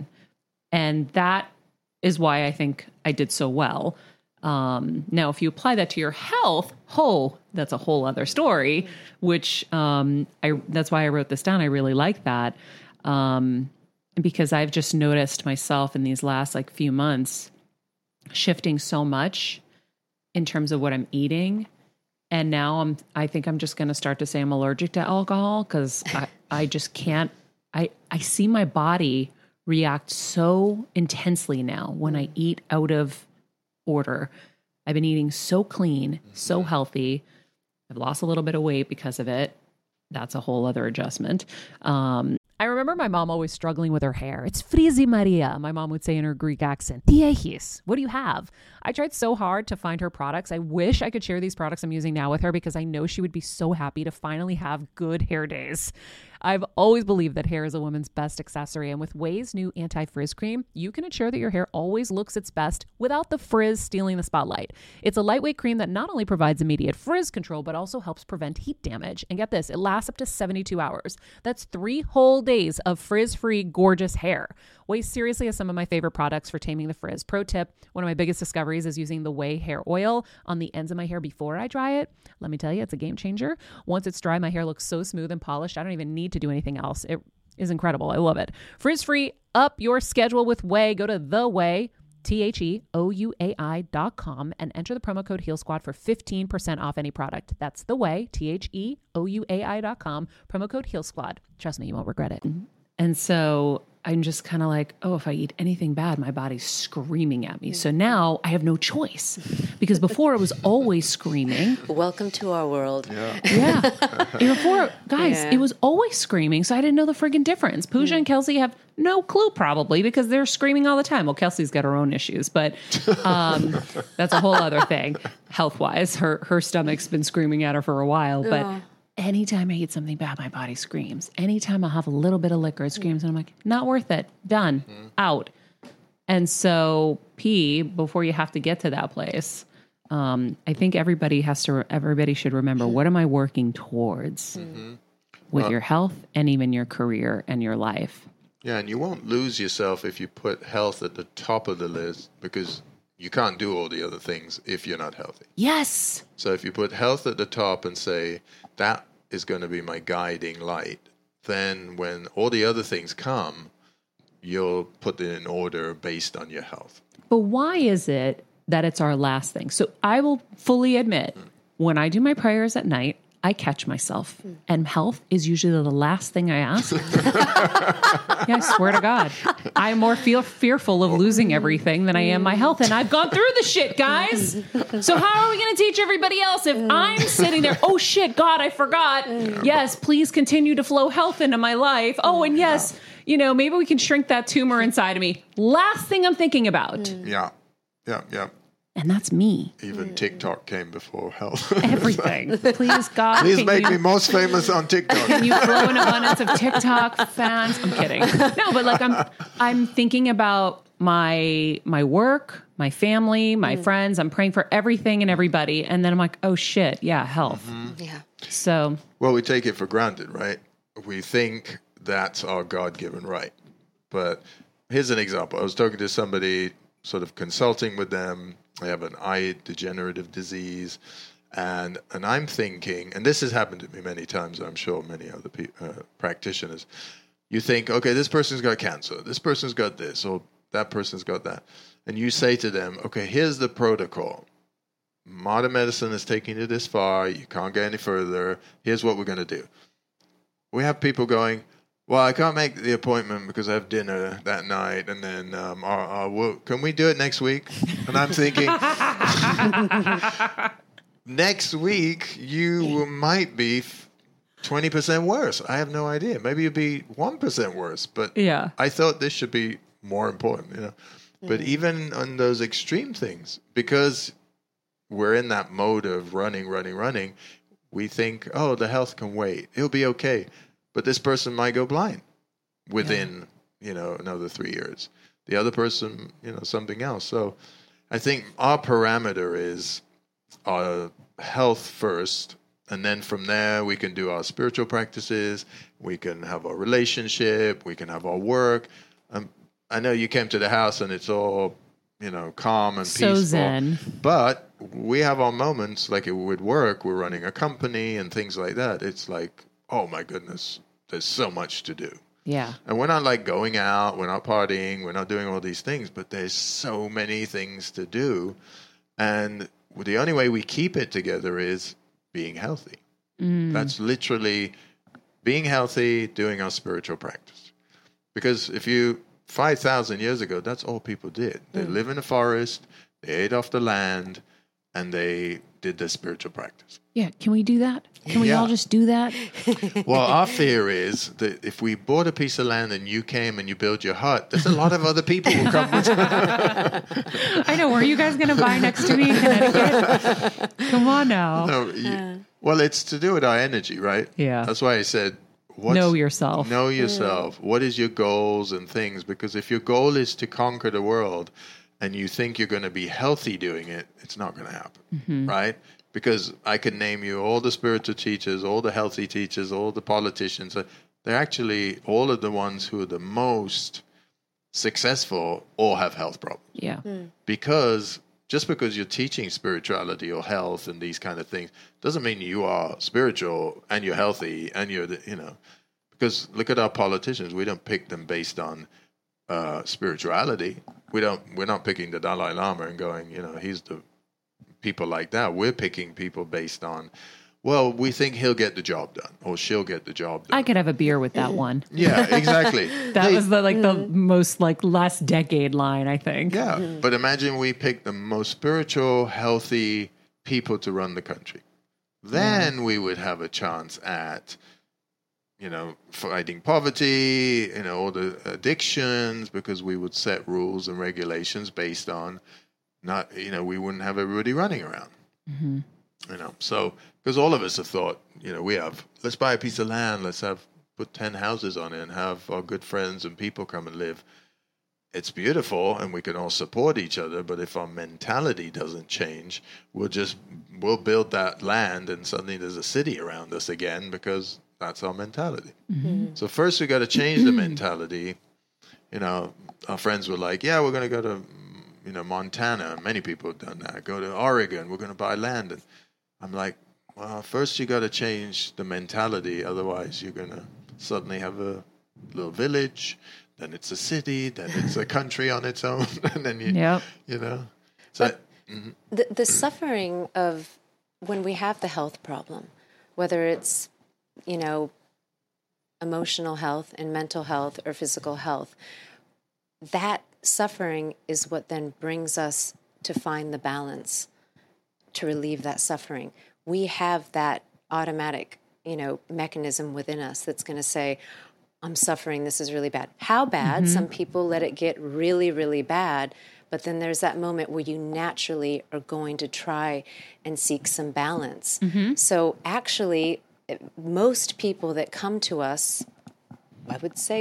And that is why I think I did so well. Um, now, if you apply that to your health, oh, that's a whole other story, mm. which um, I that's why I wrote this down. I really like that um, because I've just noticed myself in these last like few months shifting so much in terms of what I'm eating. And now I'm, I think I'm just going to start to say I'm allergic to alcohol because I, I just can't, I, I see my body react so intensely now when I eat out of order. I've been eating so clean, so healthy. I've lost a little bit of weight because of it. That's a whole other adjustment. Um, I remember my mom always struggling with her hair. It's frizzy, Maria, my mom would say in her Greek accent. Diehis, what do you have? I tried so hard to find her products. I wish I could share these products I'm using now with her because I know she would be so happy to finally have good hair days. I've always believed that hair is a woman's best accessory, and with Ouai's new anti-frizz cream, you can ensure that your hair always looks its best without the frizz stealing the spotlight. It's a lightweight cream that not only provides immediate frizz control, but also helps prevent heat damage. And get this, it lasts up to seventy-two hours. That's three whole days of frizz-free, gorgeous hair. Ouai seriously has some of my favorite products for taming the frizz. Pro tip, one of my biggest discoveries is using the Ouai hair oil on the ends of my hair before I dry it. Let me tell you, it's a game changer. Once it's dry, my hair looks so smooth and polished, I don't even need to do anything else. It is incredible. I love it. Frizz-free, up your schedule with Ouai. Go to the Ouai, T H E O U A I dot com, and enter the promo code Heal Squad for fifteen percent off any product. That's The Way, T H E O U A I dot com, promo code Heal Squad. Trust me, you won't regret it. And so I'm just kind of like, oh, if I eat anything bad, my body's screaming at me. So now I have no choice, because before it was always screaming. Welcome to our world. Yeah. Yeah. Before, guys, Yeah. it was always screaming. So I didn't know the friggin' difference. Pooja and Kelsey have no clue probably, because they're screaming all the time. Well, Kelsey's got her own issues, but um, that's a whole other thing. Health wise, her, her stomach's been screaming at her for a while, but Oh. anytime I eat something bad, my body screams. Anytime I have a little bit of liquor, it screams. And I'm like, not worth it. Done. Out. And so pee, before you have to get to that place, um, I think everybody has to, everybody should remember, what am I working towards with Well- your health and even your career and your life? Yeah, and you won't lose yourself if you put health at the top of the list, because you can't do all the other things if you're not healthy. Yes. So if you put health at the top and say, that is going to be my guiding light, then when all the other things come, you'll put it in order based on your health. But why is it that it's our last thing? So I will fully admit, when I do my prayers at night, I catch myself, and health is usually the last thing I ask. Yeah, I swear to God, I'm more feel fearful of losing everything than I am my health. And I've gone through the shit, guys. So how are we going to teach everybody else if I'm sitting there? Oh shit, God, I forgot. Yes, please continue to flow health into my life. Oh, and yes, you know, maybe we can shrink that tumor inside of me. Last thing I'm thinking about. Yeah, yeah, yeah. And that's me. Even TikTok came before health. Everything. Please, God. Please can make you- me most famous on TikTok. Can you flow an abundance of TikTok fans? I'm kidding. No, but like I'm I'm thinking about my my work, my family, my friends. I'm praying for everything and everybody. And then I'm like, oh shit, yeah, health. Yeah. So Well, we take it for granted, right? We think that's our God-given right. But here's an example. I was talking to somebody, sort of consulting with them. They have an eye degenerative disease. And and I'm thinking, and this has happened to me many times, I'm sure many other pe- uh, practitioners. You think, okay, this person's got cancer. This person's got this, or that person's got that. And you say to them, okay, here's the protocol. Modern medicine is taking you this far. You can't get any further. Here's what we're going to do. We have people going, well, I can't make the appointment because I have dinner that night, and then um, uh, uh, well, can we do it next week? And I'm thinking, next week you might be twenty percent worse. I have no idea. Maybe you'd be one percent worse, but yeah. I thought this should be more important, you know. But even on those extreme things, because we're in that mode of running, running, running, we think, oh, the health can wait. It'll be okay. But this person might go blind within, yeah. you know, another three years. The other person, you know, something else. So I think our parameter is our health first. And then from there, we can do our spiritual practices. We can have our relationship. We can have our work. Um, I know you came to the house and it's all, you know, calm and So peaceful. zen. But we have our moments, like it would work. We're running a company and things like that. It's like, oh my goodness, there's so much to do. Yeah. And we're not like going out, we're not partying, we're not doing all these things, but there's so many things to do. And the only way we keep it together is being healthy. Mm. That's literally being healthy, doing our spiritual practice. Because if you, five thousand years ago, that's all people did. They Mm. live in the forest, they ate off the land, and they did their spiritual practice. Yeah. Can we do that? Can we Yeah. all just do that? Well, our fear is that if we bought a piece of land and you came and you build your hut, there's a lot of other people who come with I know. Where are you guys going to buy next to me in Connecticut? Come on now. No, you, well, it's to do with our energy, right? Yeah. That's why I said, what's, Know yourself. Know yourself. What is your goals and things? Because if your goal is to conquer the world and you think you're going to be healthy doing it, it's not going to happen, Mm-hmm. right? Because I can name you all the spiritual teachers, all the healthy teachers, all the politicians. They're actually all of the ones who are the most successful all have health problems. Yeah. Because just because you're teaching spirituality or health and these kind of things doesn't mean you are spiritual and you're healthy and you're, the, you know, because look at our politicians. We don't pick them based on uh, spirituality. we don't, we're not picking the Dalai Lama and going, you know, he's the people like that. We're picking people based on, well, we think he'll get the job done or she'll get the job done. I could have a beer with that one. Yeah, exactly. That Hey, was the like the most like last decade line, I think. yeah, but imagine we pick the most spiritual, healthy people to run the country. Then we would have a chance at, you know, fighting poverty, you know, all the addictions, because we would set rules and regulations based on not, you know, we wouldn't have everybody running around. Mm-hmm. You know, so because all of us have thought, you know, we have, let's buy a piece of land, let's have put ten houses on it and have our good friends and people come and live. It's beautiful and we can all support each other, but if our mentality doesn't change, we'll just we'll build that land and suddenly there's a city around us again because that's our mentality. Mm-hmm. So first we got to change the mentality. You know, our friends were like, yeah, we're going to go to, you know, Montana. Many people have done that. Go to Oregon. We're going to buy land. And I'm like, well, first you got to change the mentality. Otherwise, you're going to suddenly have a little village. Then it's a city. Then it's a country on its own. And then you, Yep. you know. So, mhm. The, the suffering of when we have the health problem, whether it's, you know, emotional health and mental health or physical health, that suffering is what then brings us to find the balance, to relieve that suffering. We have that automatic, you know, mechanism within us that's going to say, I'm suffering, this is really bad. How bad? Mm-hmm. Some people let it get really, really bad, but then there's that moment where you naturally are going to try and seek some balance. Mm-hmm. So actually, most people that come to us, I would say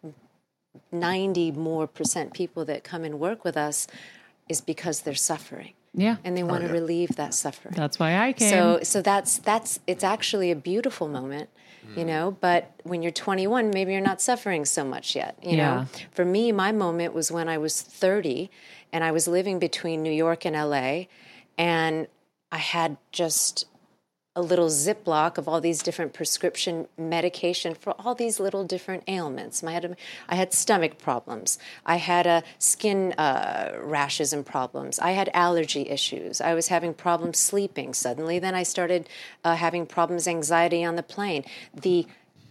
ninety more percent people that come and work with us is because they're suffering. Yeah. And they want Oh, to yeah. relieve that suffering. That's why I came. So so that's that's it's actually a beautiful moment, you know, but when you're twenty-one, maybe you're not suffering so much yet, you Yeah. know. For me, my moment was when I was thirty and I was living between New York and L A, and I had just a little Ziploc of all these different prescription medication for all these little different ailments. I had, a, I had stomach problems. I had uh, skin uh, rashes and problems. I had allergy issues. I was having problems sleeping suddenly. Then I started uh, having problems, anxiety on the plane. The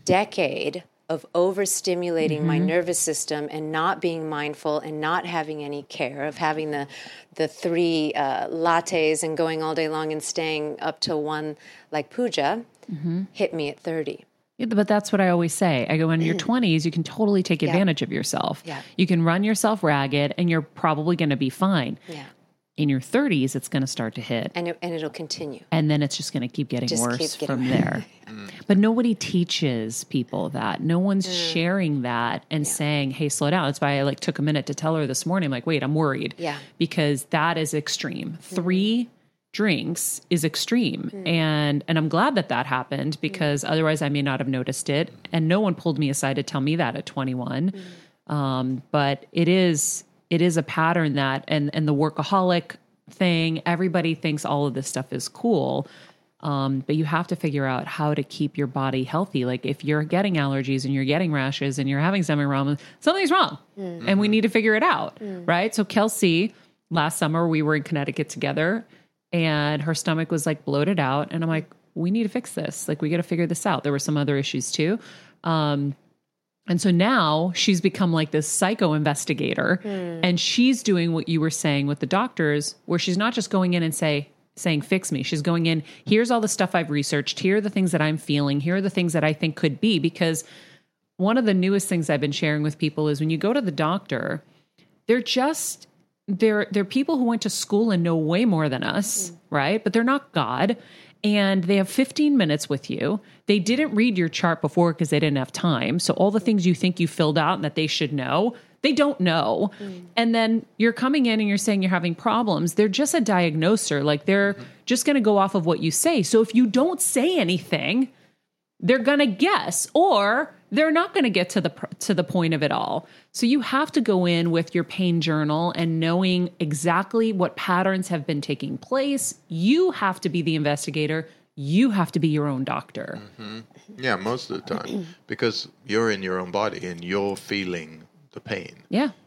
decade of overstimulating mm-hmm. my nervous system and not being mindful and not having any care, of having the the three uh, lattes and going all day long and staying up till one like puja, mm-hmm. hit me at thirty. Yeah, but that's what I always say. I go, in your twenties, you can totally take advantage yeah. of yourself. Yeah. You can run yourself ragged and you're probably going to be fine. Yeah. In your thirties, it's going to start to hit. And, it, and it'll continue. And then it's just going to keep getting just worse keep getting from worse. there. But nobody teaches people that. No one's mm. sharing that and yeah. saying, hey, slow down. That's why I like took a minute to tell her this morning, I'm like, wait, I'm worried. Yeah. Because that is extreme. Mm. Three drinks is extreme. Mm. And and I'm glad that that happened because mm. otherwise I may not have noticed it. And no one pulled me aside to tell me that at twenty-one. Mm. Um, but it is... It is a pattern that, and, and the workaholic thing, everybody thinks all of this stuff is cool. Um, but you have to figure out how to keep your body healthy. Like if you're getting allergies and you're getting rashes and you're having something wrong, something's wrong mm. and we need to figure it out. Mm. Right. So Kelsey, last summer we were in Connecticut together and her stomach was like bloated out. And I'm like, we need to fix this. Like we got to figure this out. There were some other issues too. Um, And so now she's become like this psycho investigator mm. and she's doing what you were saying with the doctors, where she's not just going in and say, saying, fix me. She's going in, here's all the stuff I've researched. Here are the things that I'm feeling. Here are the things that I think could be, because one of the newest things I've been sharing with people is when you go to the doctor, they're just, they're, they're people who went to school and know way more than us, mm. right? But they're not God. And they have fifteen minutes with you. They didn't read your chart before because they didn't have time. So all the things you think you filled out and that they should know, they don't know. Mm. And then you're coming in and you're saying you're having problems. They're just a diagnoser. Like they're just going to go off of what you say. So if you don't say anything, they're going to guess, or they're not going to get to the to the point of it all. So you have to go in with your pain journal and knowing exactly what patterns have been taking place. You have to be the investigator. You have to be your own doctor. Mm-hmm. Yeah, most of the time, because you're in your own body and you're feeling the pain. Yeah.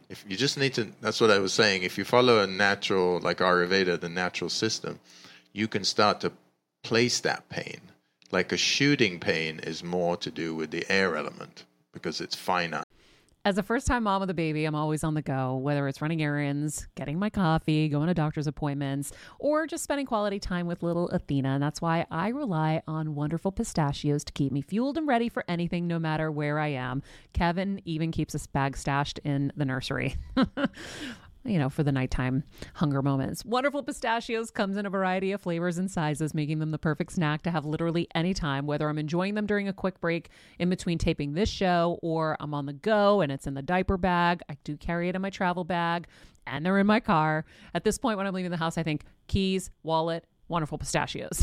If you just need to, that's what I was saying. If you follow a natural, like Ayurveda, the natural system, you can start to place that pain. Like a shooting pain is more to do with the air element because it's finite. As a first-time mom with a baby, I'm always on the go, whether it's running errands, getting my coffee, going to doctor's appointments, or just spending quality time with little Athena. And that's why I rely on Wonderful Pistachios to keep me fueled and ready for anything, no matter where I am. Kevin even keeps a bag stashed in the nursery. You know, for the nighttime hunger moments. Wonderful Pistachios comes in a variety of flavors and sizes, making them the perfect snack to have literally any time, whether I'm enjoying them during a quick break in between taping this show or I'm on the go and it's in the diaper bag. I do carry it in my travel bag and they're in my car. At this point, when I'm leaving the house, I think keys, wallet, Wonderful Pistachios.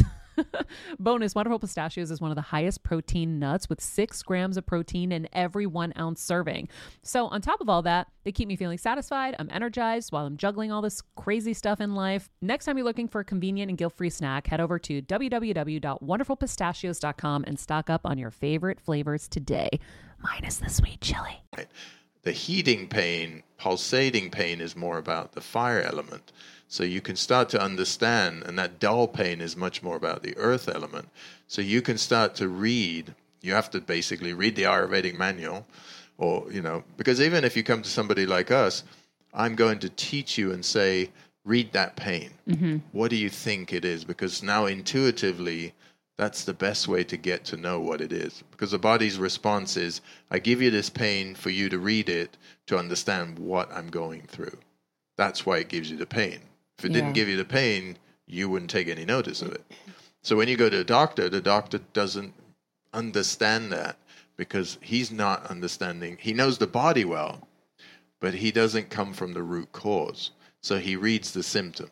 Bonus, Wonderful Pistachios is one of the highest protein nuts with six grams of protein in every one ounce serving. So on top of all that, they keep me feeling satisfied. I'm energized while I'm juggling all this crazy stuff in life. Next time you're looking for a convenient and guilt-free snack, head over to w w w dot wonderful pistachios dot com and stock up on your favorite flavors today, minus the sweet chili. The heating pain, pulsating pain is more about the fire element. So you can start to understand, and that dull pain is much more about the earth element. So you can start to read, you have to basically read the Ayurvedic manual, or, you know, because even if you come to somebody like us, I'm going to teach you and say, read that pain. Mm-hmm. What do you think it is? Because now intuitively, that's the best way to get to know what it is. Because the body's response is, I give you this pain for you to read it, to understand what I'm going through. That's why it gives you the pain. If it Yeah. didn't give you the pain, you wouldn't take any notice of it. So when you go to a doctor, the doctor doesn't understand that because he's not understanding. He knows the body well, but he doesn't come from the root cause. So he reads the symptom.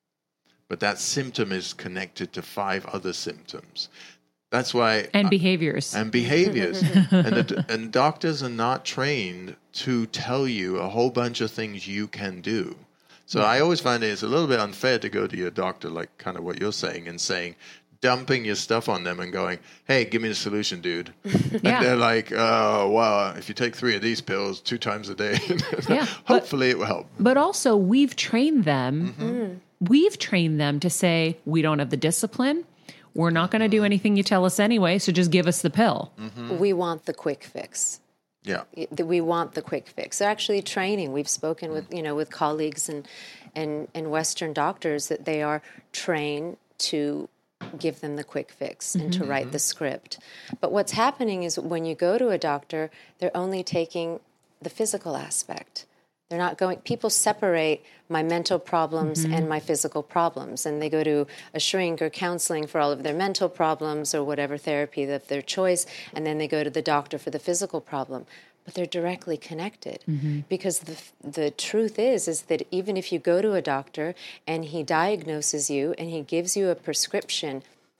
But that symptom is connected to five other symptoms. That's why... And behaviors. And behaviors. and, the, and doctors are not trained to tell you a whole bunch of things you can do. So I always find it's a little bit unfair to go to your doctor, like kind of what you're saying, and saying, dumping your stuff on them and going, hey, give me the solution, dude. And Yeah. they're like, oh, well, if you take three of these pills two times a day, Yeah, hopefully it will help. But also, we've trained them. Mm-hmm. We've trained them to say, we don't have the discipline. We're not going to do anything you tell us anyway, so just give us the pill. Mm-hmm. We want the quick fix. Yeah. We want the quick fix. They're actually training. We've spoken with, you know, with colleagues and, and, and Western doctors that they are trained to give them the quick fix and to write the script. But what's happening is when you go to a doctor, they're only taking the physical aspect. They're not going, people separate my mental problems and my physical problems, and they go to a shrink or counseling for all of their mental problems or whatever therapy of their choice, and then they go to the doctor for the physical problem. But they're directly connected because the the truth is is that even if you go to a doctor and he diagnoses you and he gives you a prescription,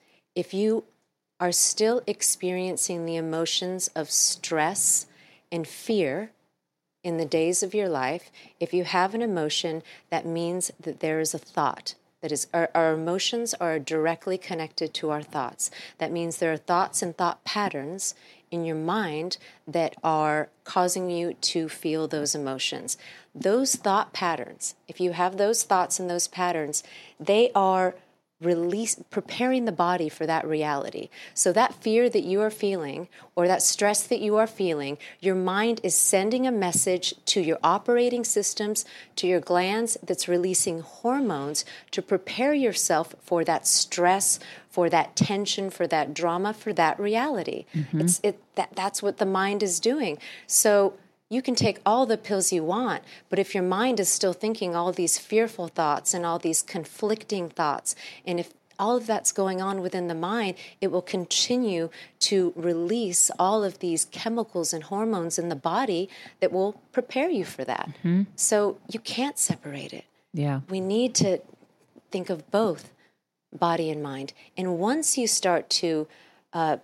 if you are still experiencing the emotions of stress and fear in the days of your life, if you have an emotion, that means that there is a thought. That is, our, our emotions are directly connected to our thoughts. That means there are thoughts and thought patterns in your mind that are causing you to feel those emotions. Those thought patterns, if you have those thoughts and those patterns, they are release, preparing the body for that reality. So that fear that you are feeling or that stress that you are feeling, your mind is sending a message to your operating systems, to your glands that's releasing hormones to prepare yourself for that stress, for that tension, for that drama, for that reality. Mm-hmm. It's it that that's what the mind is doing. So you can take all the pills you want, but if your mind is still thinking all these fearful thoughts and all these conflicting thoughts, and if all of that's going on within the mind, it will continue to release all of these chemicals and hormones in the body that will prepare you for that. Mm-hmm. So you can't separate it. Yeah. We need to think of both body and mind. And once you start to uh,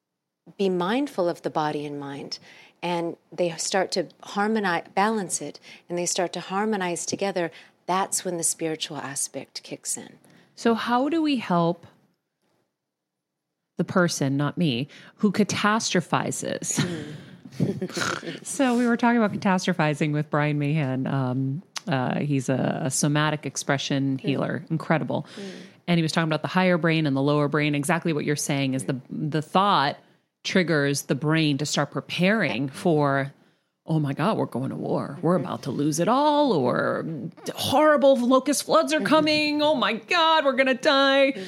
be mindful of the body and mind, and they start to harmonize, balance it, and they start to harmonize together, that's when the spiritual aspect kicks in. So how do we help the person, not me, who catastrophizes? Mm. So we were talking about catastrophizing with Brian Mahan. Um, uh, he's a, a somatic expression healer, mm. incredible. Mm. And he was talking about the higher brain and the lower brain. Exactly what you're saying is the the thought triggers the brain to start preparing for, oh my God, we're going to war. We're about to lose it all, or horrible locust floods are coming. Oh my God, we're going to die. Mm.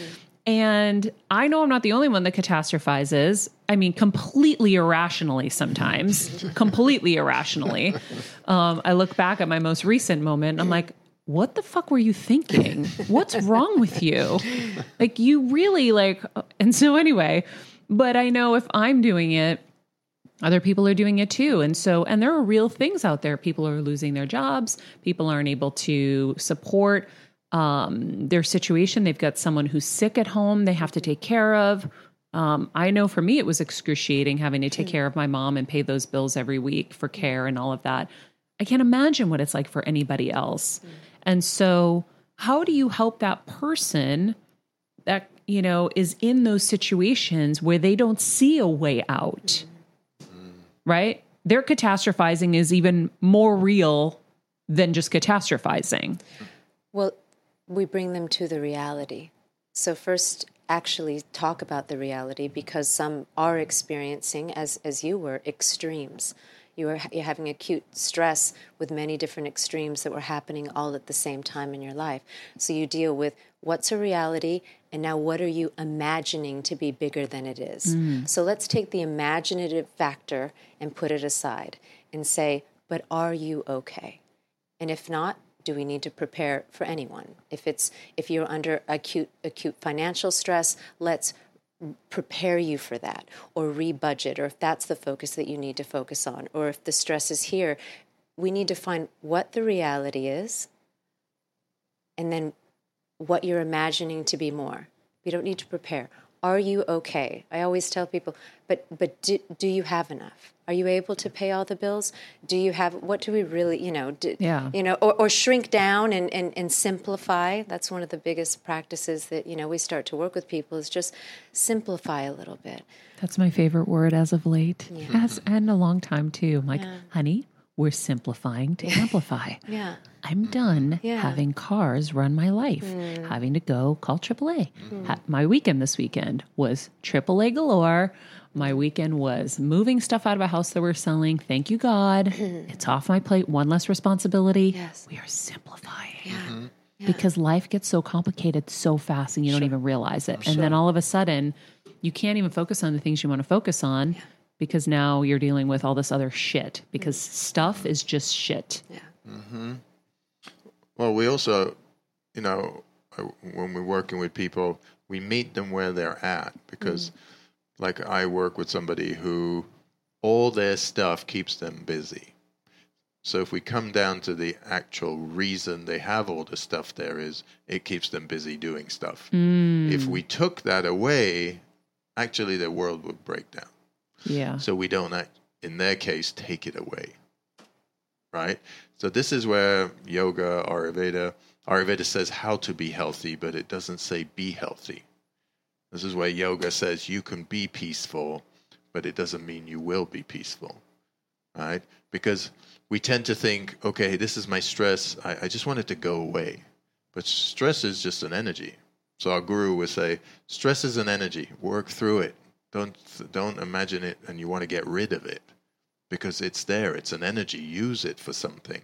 And I know I'm not the only one that catastrophizes. I mean, completely irrationally sometimes, completely irrationally. Um, I look back at my most recent moment and I'm like, what the fuck were you thinking? What's wrong with you? Like, you really like, and so anyway, but I know if I'm doing it, other people are doing it too. And so, and there are real things out there. People are losing their jobs. People aren't able to support um, their situation. They've got someone who's sick at home they have to take care of. Um, I know for me, it was excruciating having to take care of my mom and pay those bills every week for care and all of that. I can't imagine what it's like for anybody else. Mm. And so how do you help that person that, you know, is in those situations where they don't see a way out, mm. right? Their catastrophizing is even more real than just catastrophizing. Well, we bring them to the reality. So first, actually talk about the reality, because some are experiencing, as as you were, extremes. You are you're having acute stress with many different extremes that were happening all at the same time in your life. So you deal with what's a reality, and now what are you imagining to be bigger than it is? Mm. So let's take the imaginative factor and put it aside and say, but are you okay? And if not, do we need to prepare for anyone? If it's if you're under acute acute financial stress, let's prepare you for that, or rebudget, or if that's the focus that you need to focus on, or if the stress is here, we need to find what the reality is, and then what you're imagining to be more. We don't need to prepare. Are you okay? I always tell people, but but do, do you have enough? Are you able to pay all the bills? Do you have, what do we really, you know, do, yeah. you know, or, or shrink down and, and, and simplify. That's one of the biggest practices that, you know, we start to work with people, is just simplify a little bit. That's my favorite word as of late, Yeah. as, and a long time too. I'm like, Yeah. honey, we're simplifying to amplify. Yeah. I'm done Yeah. having cars run my life, Mm. having to go call triple A. Ha- my weekend this weekend was triple A galore. My weekend was moving stuff out of a house that we're selling. Thank you, God. It's off my plate. One less responsibility. Yes. We are simplifying. Yeah. Mm-hmm. Yeah. Because life gets so complicated so fast and you don't even realize it. And then all of a sudden, you can't even focus on the things you want to focus on Yeah. because now you're dealing with all this other shit, because stuff is just shit. Yeah. Mm-hmm. Well, we also, you know, uh, when we're working with people, we meet them where they're at, because, mm. like, I work with somebody who all their stuff keeps them busy. So if we come down to the actual reason they have all the stuff there is, it keeps them busy doing stuff. Mm. If we took that away, actually their world would break down. Yeah. So we don't, act, in their case, take it away. Right? So this is where yoga, Ayurveda, Ayurveda says how to be healthy, but it doesn't say be healthy. This is where yoga says you can be peaceful, but it doesn't mean you will be peaceful. Right? Because we tend to think, okay, this is my stress. I, I just want it to go away. But stress is just an energy. So our guru would say, stress is an energy. Work through it. Don't don't imagine it and you want to get rid of it. Because it's there, it's an energy, use it for something.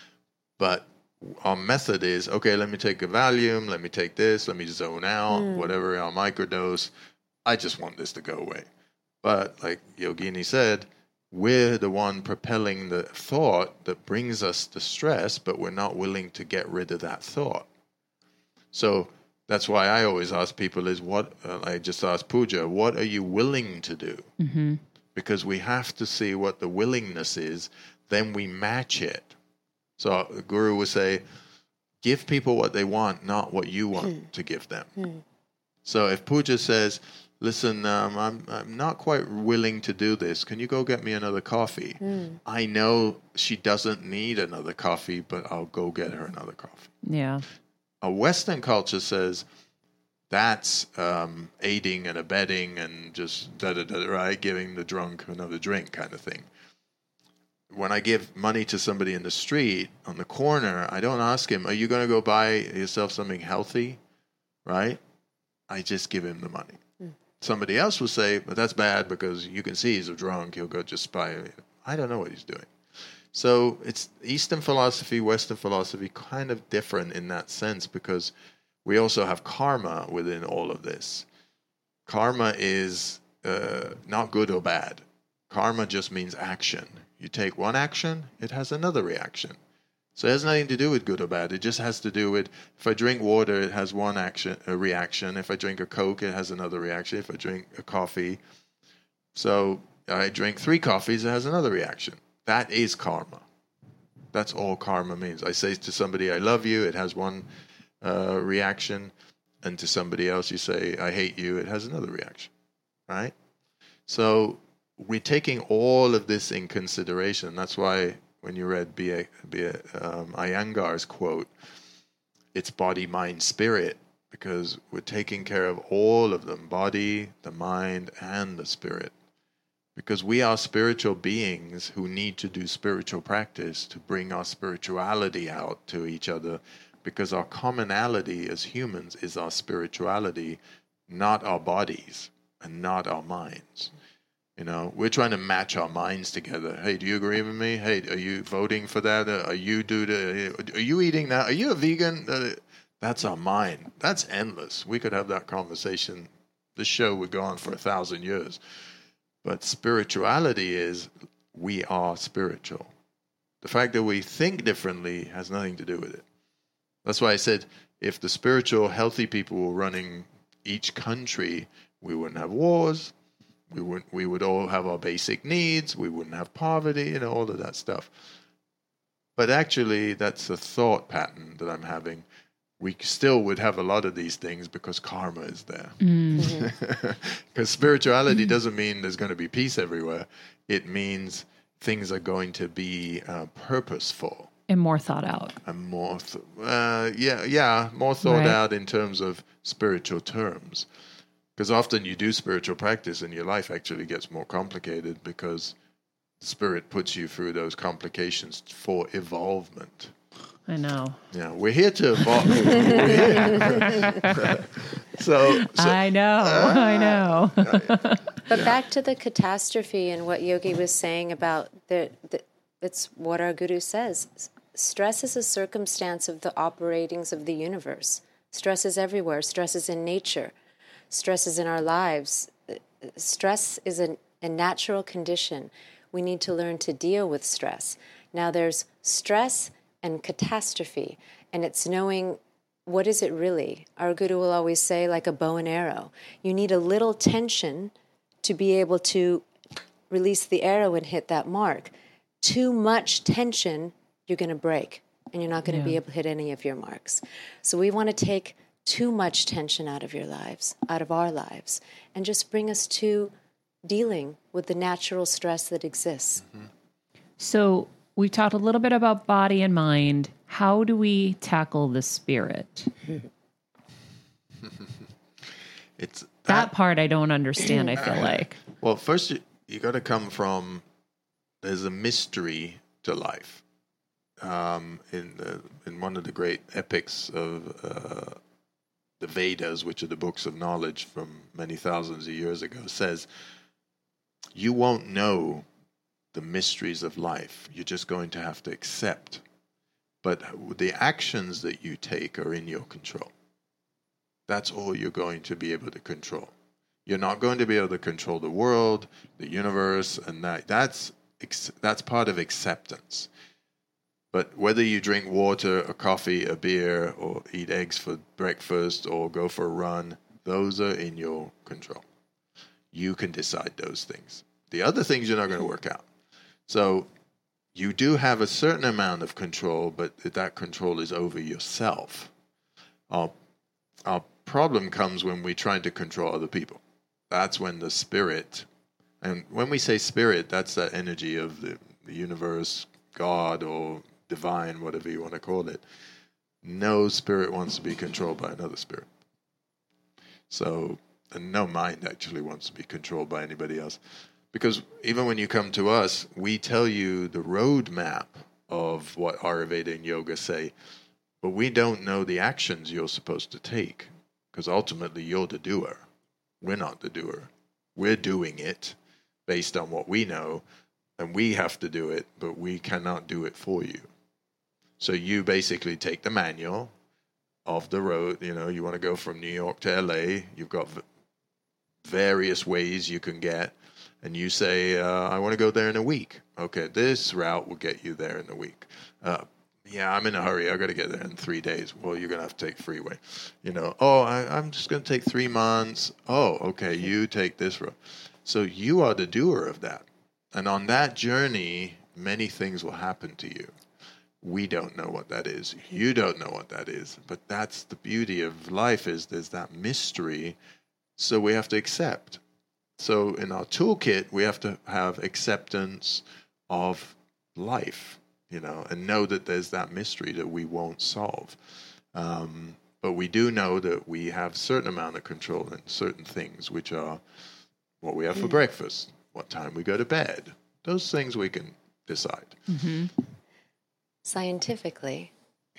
But our method is, okay, let me take a Valium, let me take this, let me zone out, mm. whatever, I'll microdose. I just want this to go away. But like Yogini said, we're the one propelling the thought that brings us the stress, but we're not willing to get rid of that thought. So that's why I always ask people is, what, uh, I just asked Pooja, what are you willing to do? Mm-hmm. Because we have to see what the willingness is, then we match it. So the guru would say, give people what they want, not what you want mm. to give them. Mm. So if Pooja says, listen, um, I'm, I'm not quite willing to do this. Can you go get me another coffee? Mm. I know she doesn't need another coffee, but I'll go get her another coffee. Yeah. A Western culture says, That's um, aiding and abetting and just da da da, right? Giving the drunk another drink kind of thing. When I give money to somebody in the street on the corner, I don't ask him, are you going to go buy yourself something healthy, right? I just give him the money. Mm. Somebody else will say, but that's bad because you can see he's a drunk. He'll go just buy it. I don't know what he's doing. So it's Eastern philosophy, Western philosophy, kind of different in that sense because we also have karma within all of this. Karma is uh, not good or bad. Karma just means action. You take one action, it has another reaction. So it has nothing to do with good or bad. It just has to do with, if I drink water, it has one action, a reaction. If I drink a Coke, it has another reaction. If I drink a coffee, so I drink three coffees, it has another reaction. That is karma. That's all karma means. I say to somebody, I love you, it has one uh, reaction. And to somebody else, you say, I hate you, it has another reaction. Right? So we're taking all of this in consideration. That's why when you read B A, B A, um, Iyengar's quote, it's body, mind, spirit, because we're taking care of all of them, body, the mind, and the spirit. Because we are spiritual beings who need to do spiritual practice to bring our spirituality out to each other, because our commonality as humans is our spirituality, not our bodies and not our minds. You know, we're trying to match our minds together. Hey, do you agree with me? Hey, are you voting for that? Are you do the? Are you eating that? Are you a vegan? That's our mind. That's endless. We could have that conversation. This show would go on for a thousand years. But spirituality is we are spiritual. The fact that we think differently has nothing to do with it. That's why I said if the spiritual, healthy people were running each country, we wouldn't have wars. We would we would all have our basic needs. We wouldn't have poverty, you know, all of that stuff. But actually, that's a thought pattern that I'm having. We still would have a lot of these things because karma is there. Because mm-hmm. spirituality mm-hmm. doesn't mean there's going to be peace everywhere. It means things are going to be uh, purposeful. And more thought out. And more, th- uh, yeah, yeah, more thought right. out in terms of spiritual terms. Because often you do spiritual practice and your life actually gets more complicated because the spirit puts you through those complications for evolvement. I know. Yeah, we're here to evolve. so, so I know, uh, I know. But back to the catastrophe and what Yogi was saying about the, the it's what our guru says. Stress is a circumstance of the operatings of the universe. Stress is everywhere. Stress is in nature. Stress is in our lives. Stress is a, a natural condition. We need to learn to deal with stress. Now there's stress and catastrophe, and it's knowing what is it really. Our guru will always say, like a bow and arrow. You need a little tension to be able to release the arrow and hit that mark. Too much tension, you're going to break, and you're not going to yeah. be able to hit any of your marks. So we want to take too much tension out of your lives, out of our lives, and just bring us to dealing with the natural stress that exists. Mm-hmm. So we talked a little bit about body and mind. How do we tackle the spirit? it's that, that part I don't understand, I feel like. Well, first you, you got to come from, there's a mystery to life. Um, in the, in one of the great epics of uh, the Vedas, which are the books of knowledge from many thousands of years ago, says, you won't know the mysteries of life. You're just going to have to accept. But the actions that you take are in your control. That's all you're going to be able to control. You're not going to be able to control the world, the universe, and that. That's that's part of acceptance. But whether you drink water, a coffee, a beer, or eat eggs for breakfast, or go for a run, those are in your control. You can decide those things. The other things you're not going to work out. So you do have a certain amount of control, but that control is over yourself. Our, our problem comes when we try to control other people. That's when the spirit, and when we say spirit, that's that energy of the, the universe, God, or divine, whatever you want to call it. No spirit wants to be controlled by another spirit. So, and no mind actually wants to be controlled by anybody else. Because even when you come to us, we tell you the roadmap of what Ayurveda and yoga say, but we don't know the actions you're supposed to take. Because ultimately, you're the doer. We're not the doer. We're doing it based on what we know, and we have to do it, but we cannot do it for you. So you basically take the manual of the road. You know, you want to go from New York to L A. You've got v- various ways you can get, and you say, uh, I want to go there in a week. Okay, this route will get you there in a week. Uh, yeah, I'm in a hurry. I got to get there in three days. Well, you're going to have to take freeway. You know, oh, I, I'm just going to take three months. Oh, okay, you take this road. So you are the doer of that. And on that journey, many things will happen to you. We don't know what that is. You don't know what that is. But that's the beauty of life, is there's that mystery. So we have to accept. So in our toolkit, we have to have acceptance of life, you know, and know that there's that mystery that we won't solve. Um, but we do know that we have a certain amount of control in certain things, which are what we have for breakfast, what time we go to bed. Those things we can decide. Mm-hmm. Scientifically,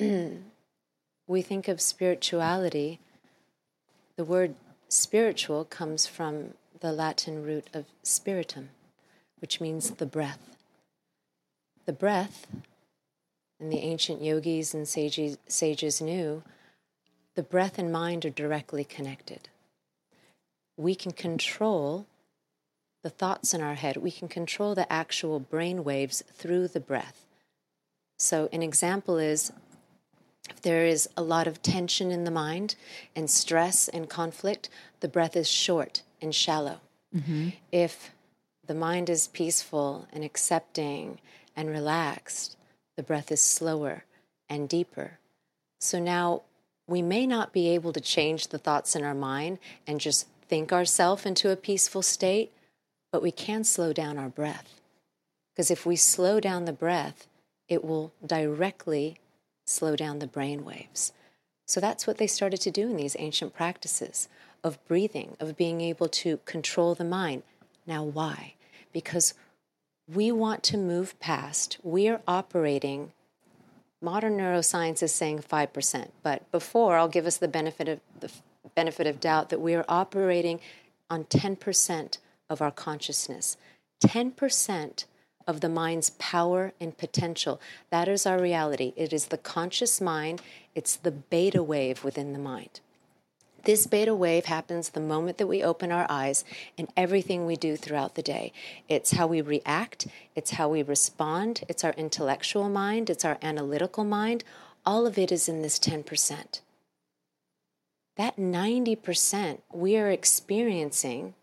we think of spirituality. The word spiritual comes from the Latin root of spiritum, which means the breath. The breath, and the ancient yogis and sages, sages knew, the breath and mind are directly connected. We can control the thoughts in our head. We can control the actual brain waves through the breath. So an example is, if there is a lot of tension in the mind and stress and conflict, the breath is short and shallow. Mm-hmm. If the mind is peaceful and accepting and relaxed, the breath is slower and deeper. So now we may not be able to change the thoughts in our mind and just think ourselves into a peaceful state, but we can slow down our breath. Because if we slow down the breath, it will directly slow down the brain waves. So that's what they started to do in these ancient practices of breathing, of being able to control the mind. Now, why? Because we want to move past, we are operating, modern neuroscience is saying five percent, but before, I'll give us the benefit of the benefit of doubt that we are operating on ten percent of our consciousness. ten percent of the mind's power and potential. That is our reality. It is the conscious mind. It's the beta wave within the mind. This beta wave happens the moment that we open our eyes and everything we do throughout the day. It's how we react. It's how we respond. It's our intellectual mind. It's our analytical mind. All of it is in this ten percent. That ninety percent we are experiencing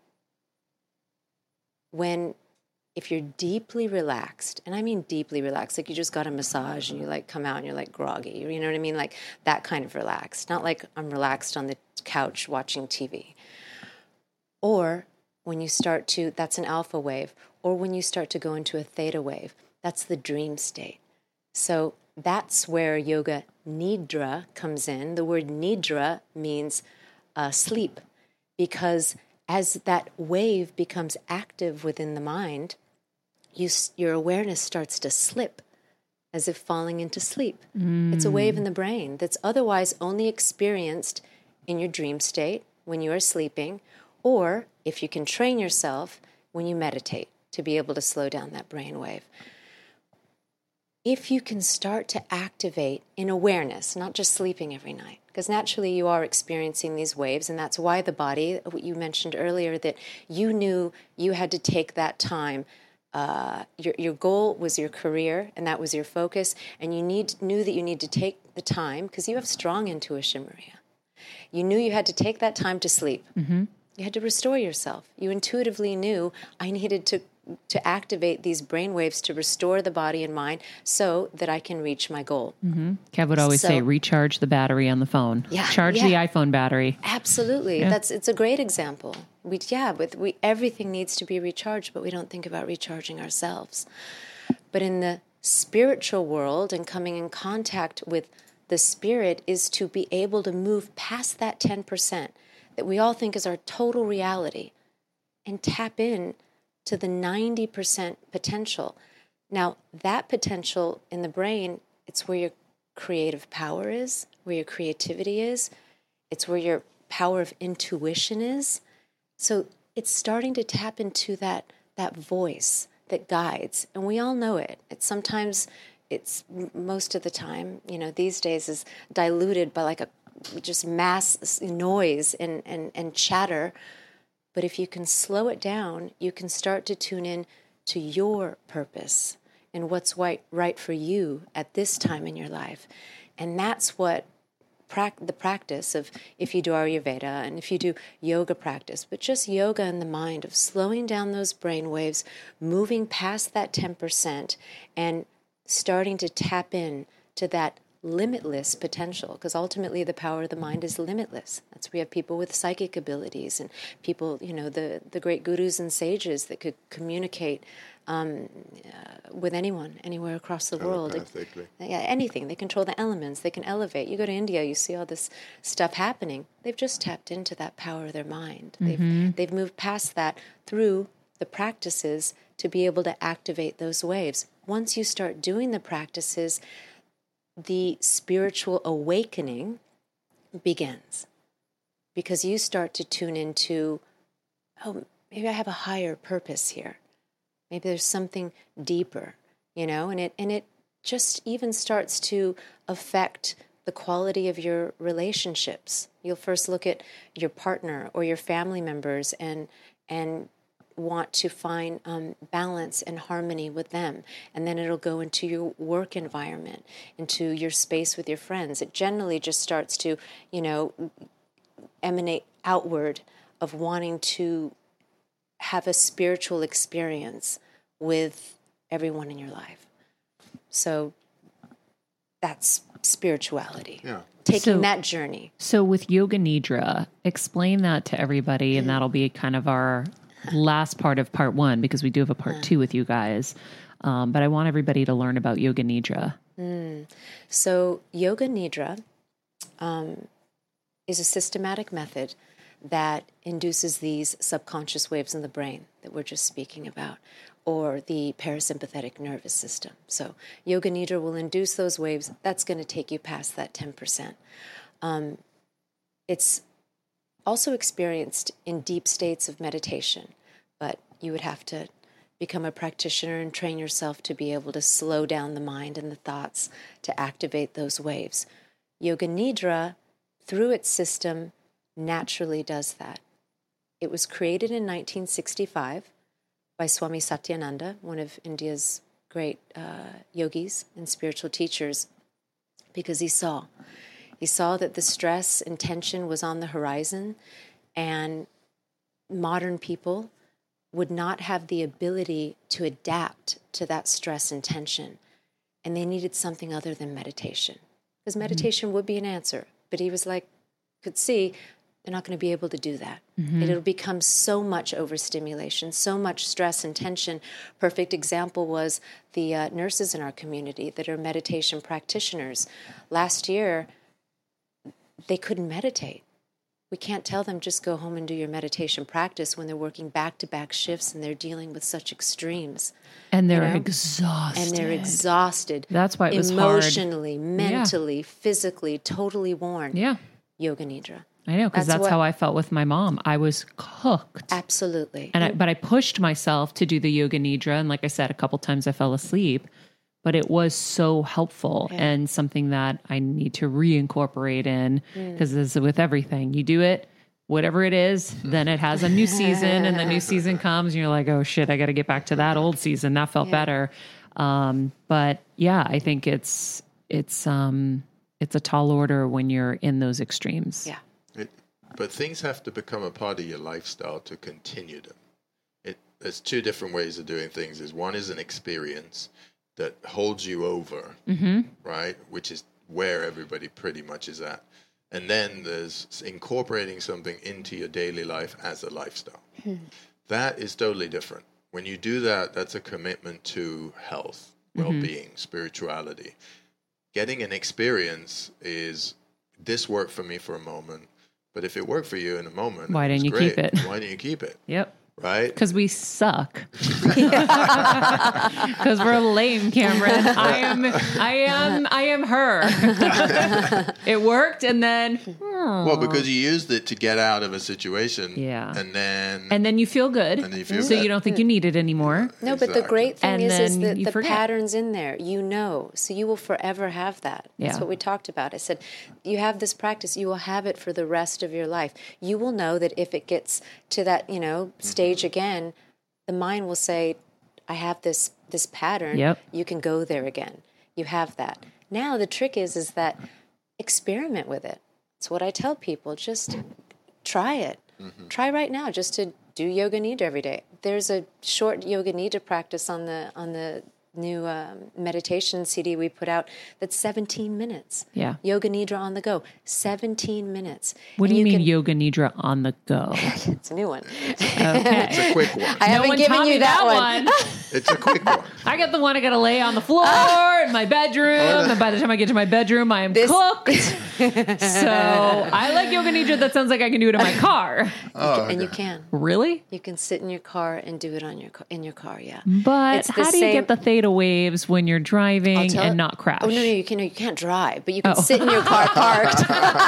when, if you're deeply relaxed, and I mean deeply relaxed, like you just got a massage and you like come out and you're like groggy, you know what I mean? Like that kind of relaxed, not like I'm relaxed on the couch watching T V. Or when you start to, that's an alpha wave, or when you start to go into a theta wave, that's the dream state. So that's where yoga nidra comes in. The word nidra means uh, sleep, because as that wave becomes active within the mind, you, your awareness starts to slip as if falling into sleep. Mm. It's a wave in the brain that's otherwise only experienced in your dream state when you are sleeping, or if you can train yourself when you meditate to be able to slow down that brain wave. If you can start to activate in awareness, not just sleeping every night, because naturally you are experiencing these waves, and that's why the body, what you mentioned earlier, that you knew you had to take that time. Uh, your your goal was your career, and that was your focus, and you need knew that you need to take the time, because you have strong intuition, Maria. You knew you had to take that time to sleep. Mm-hmm. You had to restore yourself. You intuitively knew I needed to to activate these brain waves to restore the body and mind so that I can reach my goal. Mm-hmm. Kev would always so, say, recharge the battery on the phone. Yeah, Charge yeah. the iPhone battery. Absolutely. Yeah. That's it's a great example. We yeah, with we everything needs to be recharged, but we don't think about recharging ourselves. But in the spiritual world and coming in contact with the spirit is to be able to move past that ten percent. that we all think is our total reality, and tap in to the ninety percent potential. Now, that potential in the brain, it's where your creative power is, where your creativity is. It's where your power of intuition is. So it's starting to tap into that that voice that guides, and we all know it. It's sometimes, it's most of the time, you know, these days is diluted by like a just mass noise and, and, and chatter. But if you can slow it down, you can start to tune in to your purpose and what's right, right for you at this time in your life. And that's what pra- the practice of, if you do Ayurveda and if you do yoga practice, but just yoga in the mind of slowing down those brain waves, moving past that ten percent and starting to tap in to that limitless potential, because ultimately the power of the mind is limitless. That's where we have people with psychic abilities and people, you know, the, the great gurus and sages that could communicate um, uh, with anyone, anywhere across the world. Telepathically. Yeah, anything. They control the elements. They can elevate. You go to India, you see all this stuff happening. They've just tapped into that power of their mind. Mm-hmm. They've they've moved past that through the practices to be able to activate those waves. Once you start doing the practices, the spiritual awakening begins, because you start to tune into, oh, maybe I have a higher purpose here. Maybe there's something deeper, you know, and it and it just even starts to affect the quality of your relationships. You'll first look at your partner or your family members and and want to find um, balance and harmony with them. And then it'll go into your work environment, into your space with your friends. It generally just starts to, you know, emanate outward of wanting to have a spiritual experience with everyone in your life. So that's spirituality. Yeah. Taking So- that journey. So with Yoga Nidra, explain that to everybody, and that'll be kind of our last part of part one, because we do have a part two with you guys. Um, but I want everybody to learn about Yoga Nidra. Mm. So Yoga Nidra um, is a systematic method that induces these subconscious waves in the brain that we're just speaking about, or the parasympathetic nervous system. So Yoga Nidra will induce those waves. That's going to take you past that ten percent. Um, it's also experienced in deep states of meditation, but you would have to become a practitioner and train yourself to be able to slow down the mind and the thoughts to activate those waves. Yoga Nidra, through its system, naturally does that. It was created in nineteen sixty-five by Swami Satyananda, one of India's great uh, yogis and spiritual teachers, because he saw He saw that the stress and tension was on the horizon, and modern people would not have the ability to adapt to that stress and tension. And they needed something other than meditation, because meditation mm-hmm. would be an answer. But he was like, could see they're not going to be able to do that. Mm-hmm. It'll become so much overstimulation, so much stress and tension. Perfect example was the uh, nurses in our community that are meditation practitioners. Last year, they couldn't meditate. We can't tell them just go home and do your meditation practice when they're working back-to-back shifts and they're dealing with such extremes. And they're you know? exhausted. And they're exhausted. That's why it was emotionally, hard. mentally, yeah. physically, totally worn. Yeah. Yoga Nidra. I know, because that's, that's what, how I felt with my mom. I was cooked. Absolutely. And I, but I pushed myself to do the Yoga Nidra. And like I said, a couple times I fell asleep. But it was so helpful yeah. and something that I need to reincorporate in, because mm. as with everything, you do it, whatever it is, then it has a new season, and the new season comes and you're like, oh shit, I got to get back to that old season. That felt yeah. better. Um, but yeah, I think it's, it's, um, it's a tall order when you're in those extremes. Yeah. It, but things have to become a part of your lifestyle to continue them. It, there's two different ways of doing things. Is one is an experience that holds you over, mm-hmm. right? Which is where everybody pretty much is at. And then there's incorporating something into your daily life as a lifestyle. Hmm. That is totally different. When you do that, that's a commitment to health, well-being, mm-hmm. spirituality. Getting an experience is, this worked for me for a moment. But if it worked for you in a moment, Why it was didn't you great, keep it? Why didn't you keep it? Yep. Right? Because we suck. Because we're lame, Cameron. I am, I am, I am her. It worked, and then Well, because you used it to get out of a situation. Yeah. And then. and then you feel good, And then you feel so good. you don't think you need it anymore. No, but the Exactly. great thing And is, is then that you the forget. pattern's in there. You know, so you will forever have that. That's Yeah. what we talked about. I said, you have this practice, you will have it for the rest of your life. You will know that if it gets to that, you know, stage again, the mind will say, I have this this pattern. Yep. You can go there again. You have that. Now the trick is is that experiment with it. It's what I tell people. Just try it. Try right now just to do yoga nidra every day. There's a short yoga nidra practice on the on the new um, meditation C D we put out that's seventeen minutes. Yeah. Yoga nidra on the go, seventeen minutes. What do And you, mean can- yoga nidra on the go? It's a new one. Okay. It's a quick one. I No haven't one given taught you me that, one. It's a quick one. I got the one I got to lay on the floor in my bedroom, and by the time I get to my bedroom, I am This- cooked. So I like yoga nidra. That sounds like I can do it in my car. Oh, And you okay. can. Really? You can sit in your car and do it on your ca- in your car. Yeah. But It's the how do you same- get the theta waves when you're driving tell- and not crash? Oh no, no, you can. You can't drive, but you can Oh. sit in your car parked.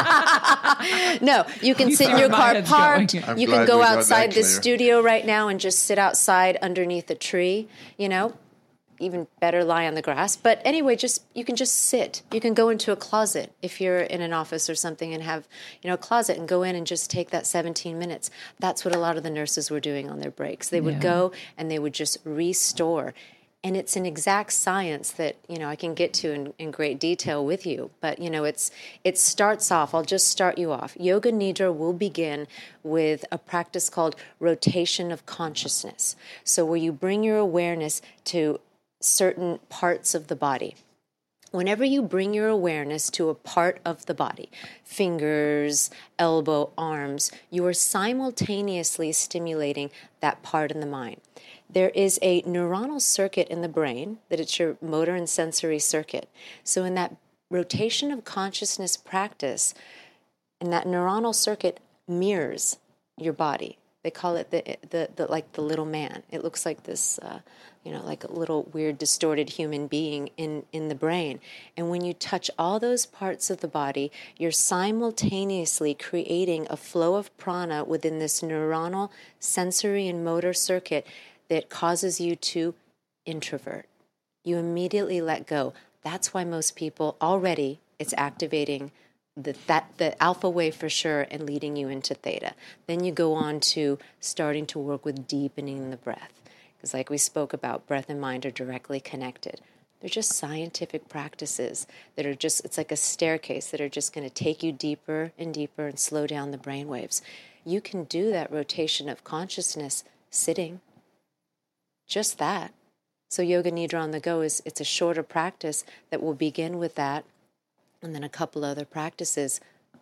No, you can sit in see your where my car head's parked. going. I'm You glad can go we got that outside the clear. studio right now and just sit outside underneath a tree. You know, even better, lie on the grass. But anyway, just you can just sit. You can go into a closet if you're in an office or something and have you know a closet and go in and just take that seventeen minutes. That's what a lot of the nurses were doing on their breaks. They would Yeah. go and they would just restore. And it's an exact science that you know I can get to in, in great detail with you. But you know, it's it starts off. I'll just start you off. Yoga Nidra will begin with a practice called rotation of consciousness. So where you bring your awareness to certain parts of the body. Whenever you bring your awareness to a part of the body, fingers, elbow, arms, you are simultaneously stimulating that part in the mind. There is a neuronal circuit in the brain that it's your motor and sensory circuit. So in that rotation of consciousness practice, and that neuronal circuit mirrors your body. They call it the the, the like the little man. It looks like this, uh, you know, like a little weird distorted human being in in the brain. And when you touch all those parts of the body, you're simultaneously creating a flow of prana within this neuronal sensory and motor circuit that causes you to introvert. You immediately let go. That's why most people already it's activating the, that the alpha wave for sure and leading you into theta. Then you go on to starting to work with deepening the breath. Because like we spoke about, breath and mind are directly connected. They're just scientific practices that are just, it's like a staircase that are just going to take you deeper and deeper and slow down the brain waves. You can do that rotation of consciousness sitting. Just that. So Yoga Nidra on the go is, it's a shorter practice that will begin with that. And then a couple other practices.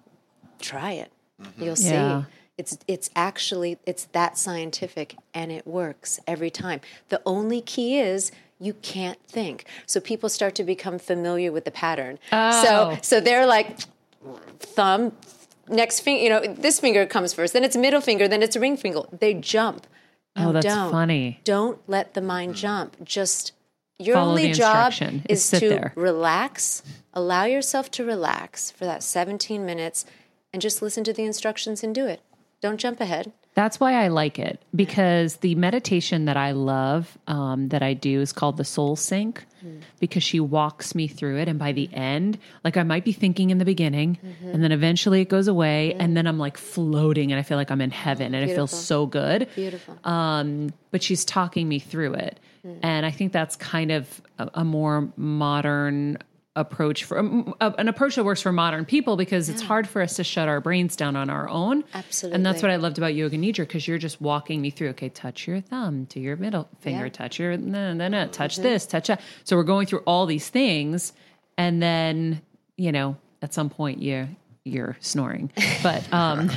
Try it. Mm-hmm. You'll Yeah. see. It's it's actually it's that scientific and it works every time. The only key is you can't think. So people start to become familiar with the pattern. Oh. So so they're like thumb, next finger, you know, this finger comes first, then it's middle finger, then it's ring finger. They jump. Oh, No, that's don't. funny. Don't let the mind jump. Just your Follow only the job instruction, is is sit to there. relax, allow yourself to relax for that seventeen minutes and just listen to the instructions and do it. Don't jump ahead. That's why I like it, because the meditation that I love um, that I do is called the Soul Sync, Mm. because she walks me through it. And by the end, like I might be thinking in the beginning Mm-hmm. and then eventually it goes away and then I'm like floating and I feel like I'm in heaven and it feels Beautiful. so good. Beautiful. Um, but she's talking me through it. Mm. And I think that's kind of a, a more modern approach for um, uh, an approach that works for modern people, because it's hard for us to shut our brains down on our own. Absolutely. And that's what I loved about Yoga Nidra, because you're just walking me through, okay, touch your thumb to your middle finger, Yeah. touch your, no, no, no, touch this, touch that. So we're going through all these things. And then, you know, at some point you, you're snoring, but, um,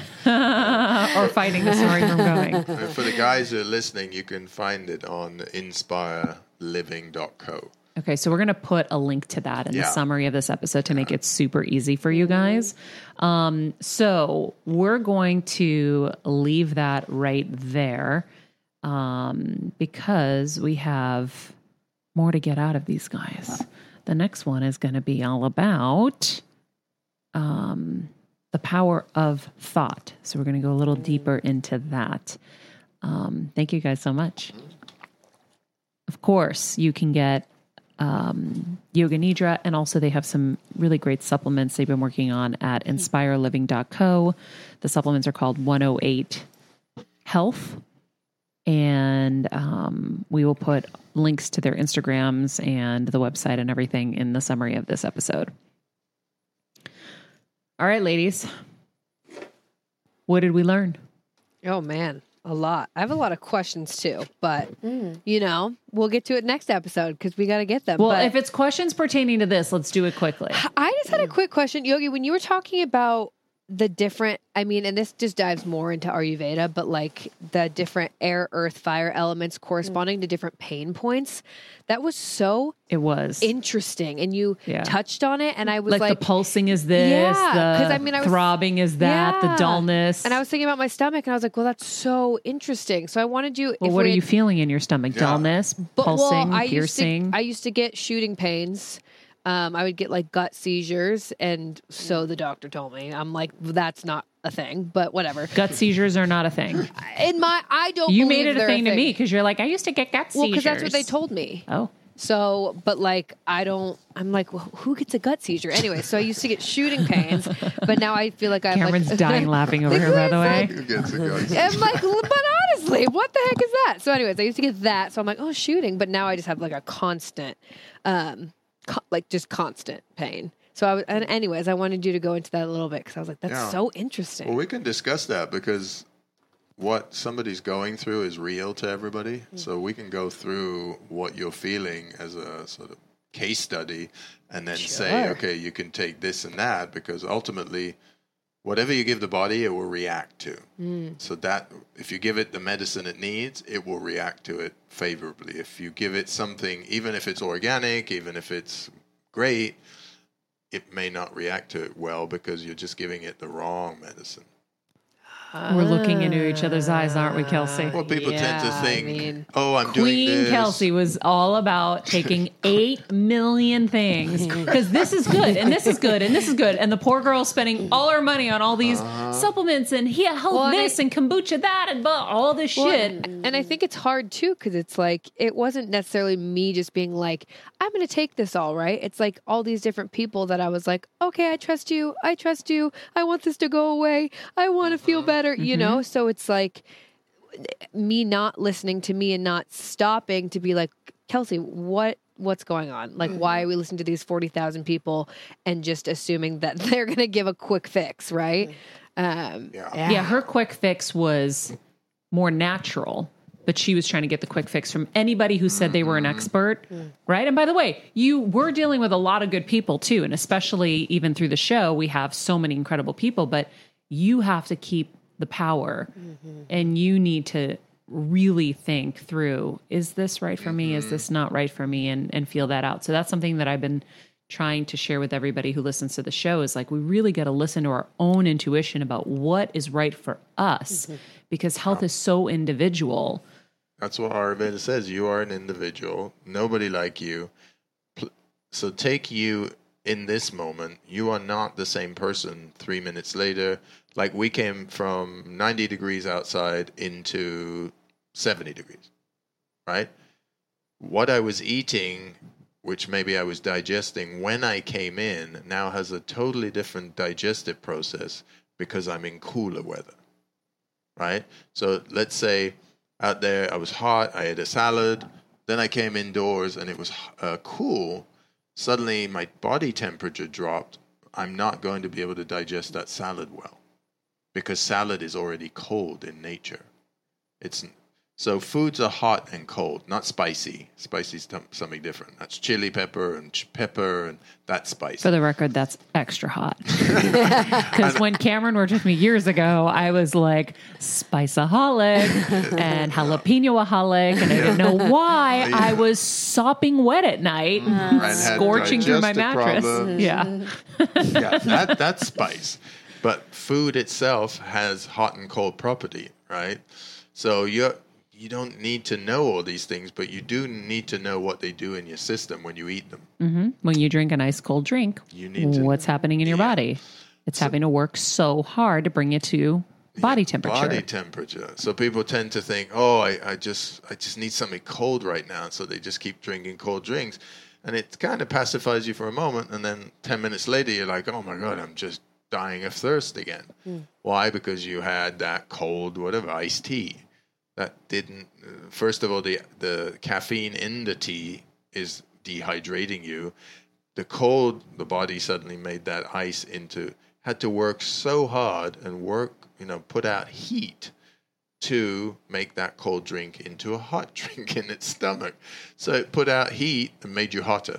or fighting the snoring from going. And for the guys who are listening, you can find it on inspire living dot co. Okay, so we're going to put a link to that in Yeah. the summary of this episode to make it super easy for you guys. Um, so we're going to leave that right there um, because we have more to get out of these guys. The next one is going to be all about um, the power of thought. So we're going to go a little deeper into that. Um, thank you guys so much. Of course, you can get um, Yoga Nidra, and also they have some really great supplements they've been working on at inspire living dot co. The supplements are called one oh eight Health, and um, we will put links to their Instagrams and the website and everything in the summary of this episode. All right, ladies, what did we learn? Oh, man. A lot. I have a lot of questions too, but you know, we'll get to it next episode because we got to get them. Well, but if it's questions pertaining to this, let's do it quickly. I just had a quick question, Yogi, when you were talking about the different, I mean, and this just dives more into Ayurveda, but like the different air, earth, fire elements corresponding to different pain points, that was so It was. interesting. And you Yeah. touched on it, and I was like, like, the pulsing is this, Yeah, 'cause the I mean, I was- throbbing is that, the Yeah. dullness. and I was thinking about my stomach, and I was like, well, that's so interesting. So I wanted you. well, if what we are you had- feeling in your stomach? Yeah. Dullness, But, pulsing, well, I piercing. Used to, I used to get shooting pains. Um, I would get like gut seizures, and so the doctor told me. I'm like, that's not a thing, but whatever. Gut seizures are not a thing. In my, I don't. You believe made it a they're thing, to me because you're like, I used to get gut Well, seizures. because that's what they told me. Oh, So, but like, I don't. I'm like, well, who gets a gut seizure anyway? So I used to get shooting pains, but now I feel like I'm Cameron's like, dying laughing over here, by the way. Who gets a gun? I'm like, but honestly, what the heck is that? So, anyways, I used to get that. So I'm like, oh, shooting. But now I just have like a constant, um, co- like just constant pain. So I was, and anyways, I wanted you to go into that a little bit because I was like, that's Yeah. so interesting. Well, we can discuss that because what somebody's going through is real to everybody. Mm-hmm. So we can go through what you're feeling as a sort of case study and then say, Sure. okay, you can take this and that because ultimately, whatever you give the body, it will react to. Mm. So that if you give it the medicine it needs, it will react to it favorably. If you give it something, even if it's organic, even if it's great, it may not react to it well because you're just giving it the wrong medicine. We're looking into each other's eyes, aren't we, Kelsey? Well, people tend to Yeah, I think, mean- oh, I'm doing Queen this. Kelsey was all about taking eight million things because this is good and this is good and this is good. And the poor girl's spending all her money on all these supplements and here, health Well, and this I- and kombucha that and blah, all this Well, shit. And I think it's hard too because it's like it wasn't necessarily me just being like, I'm going to take this all, right? It's like all these different people that I was like, okay, I trust you. I trust you. I want this to go away. I want to feel better, you know? So it's like me not listening to me and not stopping to be like, Kelsey, what what's going on? Like, why are we listening to these forty thousand people and just assuming that they're going to give a quick fix, right? Um, Yeah. Yeah, her quick fix was more natural, but she was trying to get the quick fix from anybody who said they were an expert, right? And by the way, you were dealing with a lot of good people too, and especially even through the show, we have so many incredible people, but you have to keep the power and you need to really think through, is this right for me? Is this not right for me? And, and feel that out. So that's something that I've been trying to share with everybody who listens to the show is like, we really got to listen to our own intuition about what is right for us because health is so individual. That's what Ayurveda says. You are an individual. Nobody like you. Pl- So take you in this moment. You are not the same person three minutes later. Like we came from ninety degrees outside into seventy degrees, right? What I was eating, which maybe I was digesting when I came in, now has a totally different digestive process because I'm in cooler weather, right? So let's say out there I was hot, I ate a salad, then I came indoors and it was uh, cool. Suddenly my body temperature dropped. I'm not going to be able to digest that salad well because salad is already cold in nature. It's So foods are hot and cold, not spicy. Spicy is something different. That's chili pepper and ch- pepper, and that's spicy. For the record, that's extra hot. Because when Cameron worked with me years ago, I was like spiceaholic and jalapeno-aholic, and I didn't know why Yeah. I was sopping wet at night, And had scorching through my digestive mattress. problems. Yeah. Yeah, that, that's spice. But food itself has hot and cold property, right? So you're, you don't need to know all these things, but you do need to know what they do in your system when you eat them. hmm When you drink an ice cold drink, You need to- what's happening in your Yeah. body? It's having to work so hard to bring it to body temperature. Body temperature. So people tend to think, oh, I, I just I just need something cold right now. So they just keep drinking cold drinks. And it kind of pacifies you for a moment. And then ten minutes later, you're like, oh, my God, I'm just dying of thirst again. Mm. Why? Because you had that cold, whatever, iced tea. That didn't, uh, first of all, the the caffeine in the tea is dehydrating you. The cold, the body suddenly made that ice into, had to work so hard and work, you know, put out heat to make that cold drink into a hot drink in its stomach. So it put out heat and made you hotter.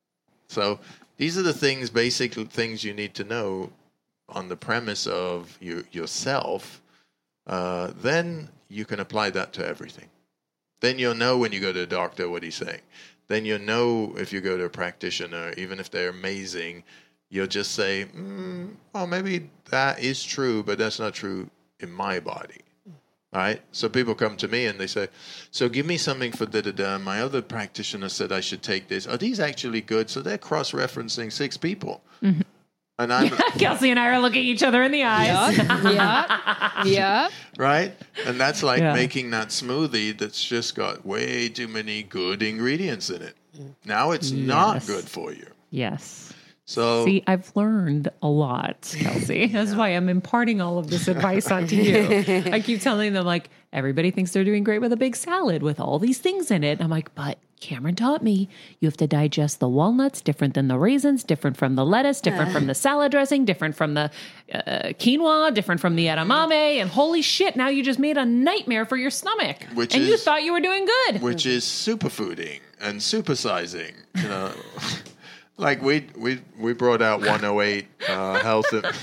So these are the things, basic things you need to know on the premise of you, yourself. Uh, then you can apply that to everything. Then you'll know when you go to a doctor what he's saying. Then you'll know if you go to a practitioner, even if they're amazing, you'll just say, mm, oh, maybe that is true, but that's not true in my body. Right? So people come to me and they say, so give me something for da-da-da. My other practitioner said I should take this. Are these actually good? So they're cross-referencing six people. Mm-hmm. And I'm Kelsey and I are looking each other in the eyes. Yep. Yep. Yep. Right? And that's like Yeah. making that smoothie that's just got way too many good ingredients in it. Now it's not Yes. good for you. Yes. So See, I've learned a lot, Kelsey. That's why I'm imparting all of this advice onto you. I keep telling them, like, everybody thinks they're doing great with a big salad with all these things in it. And I'm like, but Cameron taught me you have to digest the walnuts different than the raisins, different from the lettuce, different from the salad dressing, different from the uh, quinoa, different from the edamame. And holy shit, now you just made a nightmare for your stomach. Which and you is- thought you were doing good. which is superfooding and supersizing, you know. Like we we we brought out one oh eight uh, health.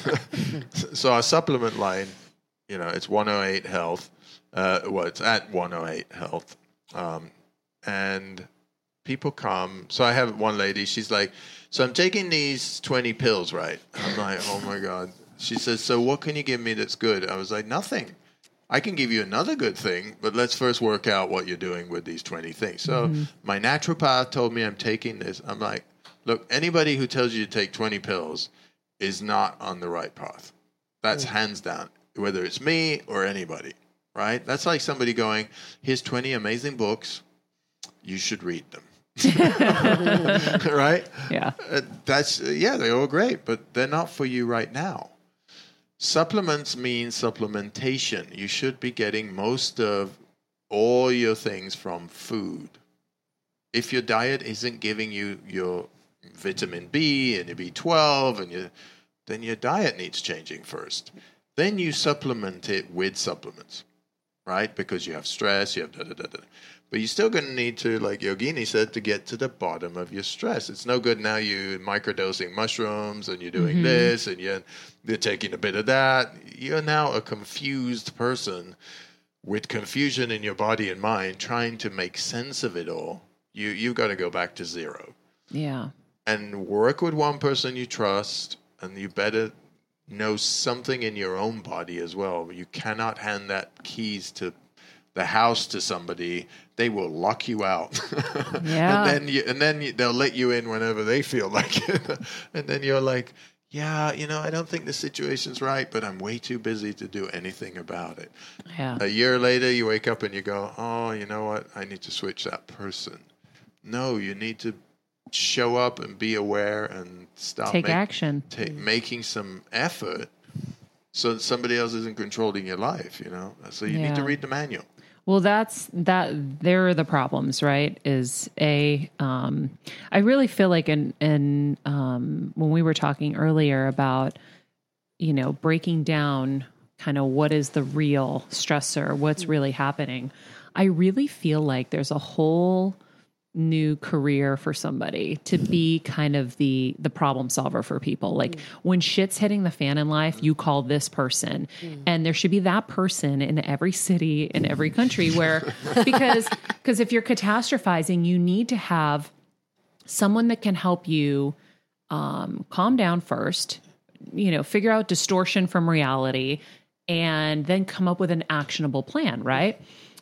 So our supplement line, you know, it's one oh eight health. Uh, well, it's at one oh eight health, um, and people come. So I have one lady. She's like, so I'm taking these twenty pills, right? I'm like, oh my God. She says, so what can you give me that's good? I was like, nothing. I can give you another good thing, but let's first work out what you're doing with these twenty things. So mm-hmm. my naturopath told me I'm taking this. I'm like, look, anybody who tells you to take twenty pills is not on the right path. That's mm. hands down, whether it's me or anybody, right? That's like somebody going, here's twenty amazing books. You should read them. Right? Yeah. Uh, that's, uh, yeah, they're all great, but they're not for you right now. Supplements mean supplementation. You should be getting most of all your things from food. If your diet isn't giving you your vitamin B and your B twelve, and your, then your diet needs changing first. Then you supplement it with supplements, right? Because you have stress, you have da da da da. But you're still going to need to, like Yogini said, to get to the bottom of your stress. It's no good now you microdosing mushrooms and you're doing mm-hmm. this and you're, you're taking a bit of that. You're now a confused person with confusion in your body and mind trying to make sense of it all. You, you've got to go back to zero. Yeah. And work with one person you trust, and you better know something in your own body as well. You cannot hand that keys to the house to somebody. They will lock you out. Yeah. and then you, and then you, they'll let you in whenever they feel like it. And then you're like, yeah, you know, I don't think the situation's right, but I'm way too busy to do anything about it. Yeah. A year later, you wake up and you go, oh, you know what? I need to switch that person. No, you need to show up and be aware and stop. Take make, action. Ta- making some effort so that somebody else isn't controlling your life, you know? So you Yeah. need to read the manual. Well, that's that. There are the problems, right? Is a. Um, I really feel like in in um, when we were talking earlier about, you know, breaking down kind of what is the real stressor, what's really happening. I really feel like there's a whole new career for somebody to be kind of the the problem solver for people. Like mm. when shit's hitting the fan in life, you call this person. Mm. And there should be that person in every city, in every country where, because, because if you're catastrophizing, you need to have someone that can help you um, calm down first, you know, figure out distortion from reality, and then come up with an actionable plan, right?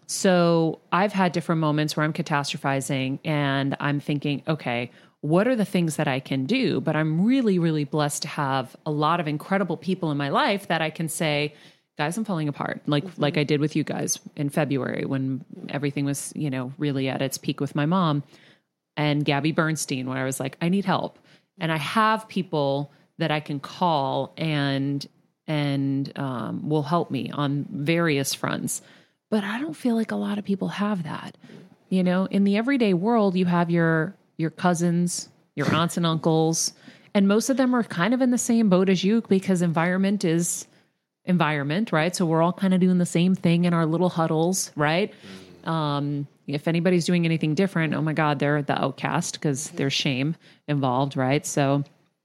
So I've had different moments where I'm catastrophizing and I'm thinking, okay, what are the things that I can do? But I'm really, really blessed to have a lot of incredible people in my life that I can say, guys, I'm falling apart. Like, mm-hmm. like I did with you guys in February when everything was, you know, really at its peak with my mom, and Gabby Bernstein, where I was like, I need help. And I have people that I can call and, and um, will help me on various fronts. But I don't feel like a lot of people have that. You know, in the everyday world, you have your your cousins, your aunts and uncles, and most of them are kind of in the same boat as you because environment is environment, right? So we're all kind of doing the same thing in our little huddles, right? Um, if anybody's doing anything different, oh my God, they're the outcast because there's shame involved, right? So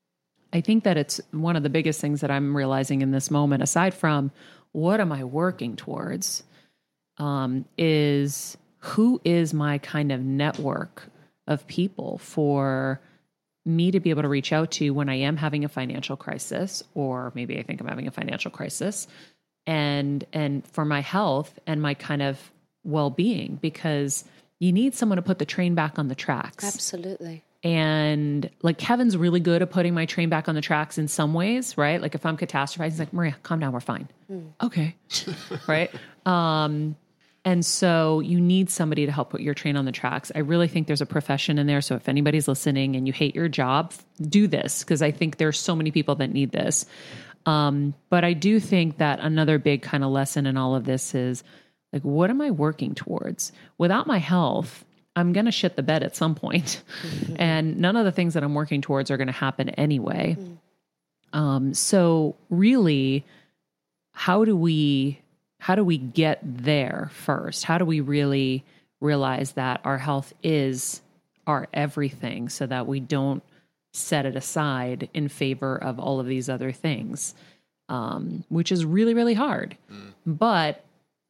I think that it's one of the biggest things that I'm realizing in this moment, aside from what am I working towards, Um, is who is my kind of network of people for me to be able to reach out to when I am having a financial crisis, or maybe I think I'm having a financial crisis, and, and for my health and my kind of well-being, because you need someone to put the train back on the tracks. Absolutely. And like Kevin's really good at putting my train back on the tracks in some ways, right? Like if I'm catastrophizing, he's like, Maria, calm down, we're fine. Mm. Okay. Right. Um, And so you need somebody to help put your train on the tracks. I really think there's a profession in there. So if anybody's listening and you hate your job, do this, because I think there's so many people that need this. Um, but I do think that another big kind of lesson in all of this is like, what am I working towards? Without my health, I'm going to shit the bed at some point. Mm-hmm. And none of the things that I'm working towards are going to happen anyway. Mm-hmm. Um, so really, how do we... How do we get there first? How do we really realize that our health is our everything so that we don't set it aside in favor of all of these other things, um, which is really, really hard. Mm. But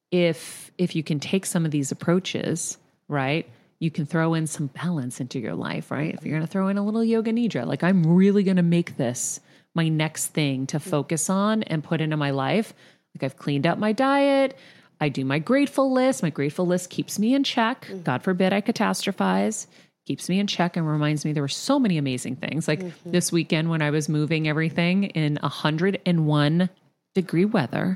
if if you can take some of these approaches, right, you can throw in some balance into your life, right? If you're going to throw in a little yoga nidra, like I'm really going to make this my next thing to focus on and put into my life. Like I've cleaned up my diet. I do my grateful list. My grateful list keeps me in check. Mm-hmm. God forbid I catastrophize. Keeps me in check and reminds me there were so many amazing things. Like mm-hmm. this weekend when I was moving everything in one hundred one degree weather,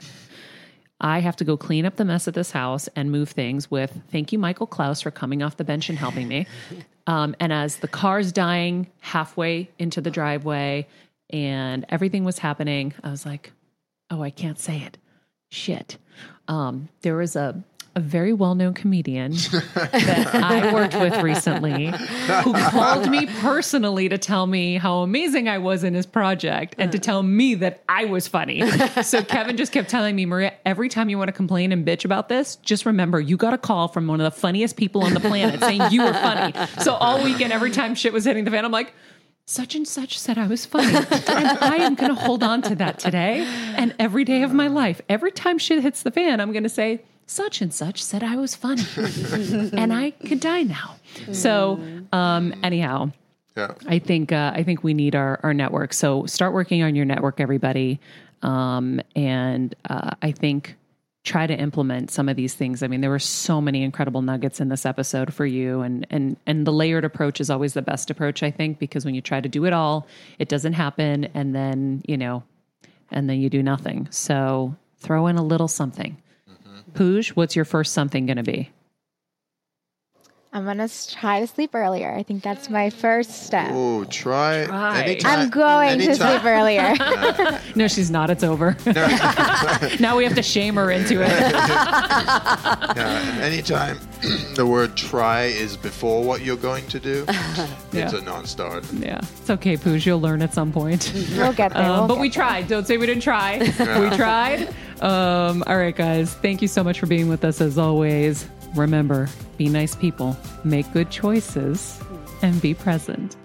I have to go clean up the mess of this house and move things with thank you, Michael Klaus, for coming off the bench and helping me. Um, and as the car's dying halfway into the driveway and everything was happening, I was like, oh, I can't say it. Shit. Um, there was a, a very well-known comedian that I worked with recently who called me personally to tell me how amazing I was in his project and to tell me that I was funny. So Kevin just kept telling me, Maria, every time you want to complain and bitch about this, just remember you got a call from one of the funniest people on the planet saying you were funny. So all weekend, every time shit was hitting the fan, I'm like, such and such said I was funny. And I am going to hold on to that today and every day of my life. Every time shit hits the fan, I'm going to say, such and such said I was funny. And I could die now. So um, anyhow, yeah. I think uh, I think we need our, our network. So start working on your network, everybody. Um, and uh, I think try to implement some of these things. I mean, there were so many incredible nuggets in this episode for you, and and and the layered approach is always the best approach, I think, because when you try to do it all, it doesn't happen, and then, you know, and then you do nothing. So throw in a little something. Mm-hmm. Pooj, what's your first something going to be? I'm going to try to sleep earlier. I think that's my first step. Oh, try. try. Anytime. I'm going anytime. to sleep earlier. No, she's not. It's over. Now we have to shame her into it. Yeah, anytime the word try is before what you're going to do, yeah. it's a non-starter. Yeah. It's okay, Pooj. You'll learn at some point. We'll get there. Um, we'll but get we there. tried. Don't say we didn't try. Yeah. We tried. Um, all right, guys. Thank you so much for being with us as always. remember, be nice people, make good choices, and be present.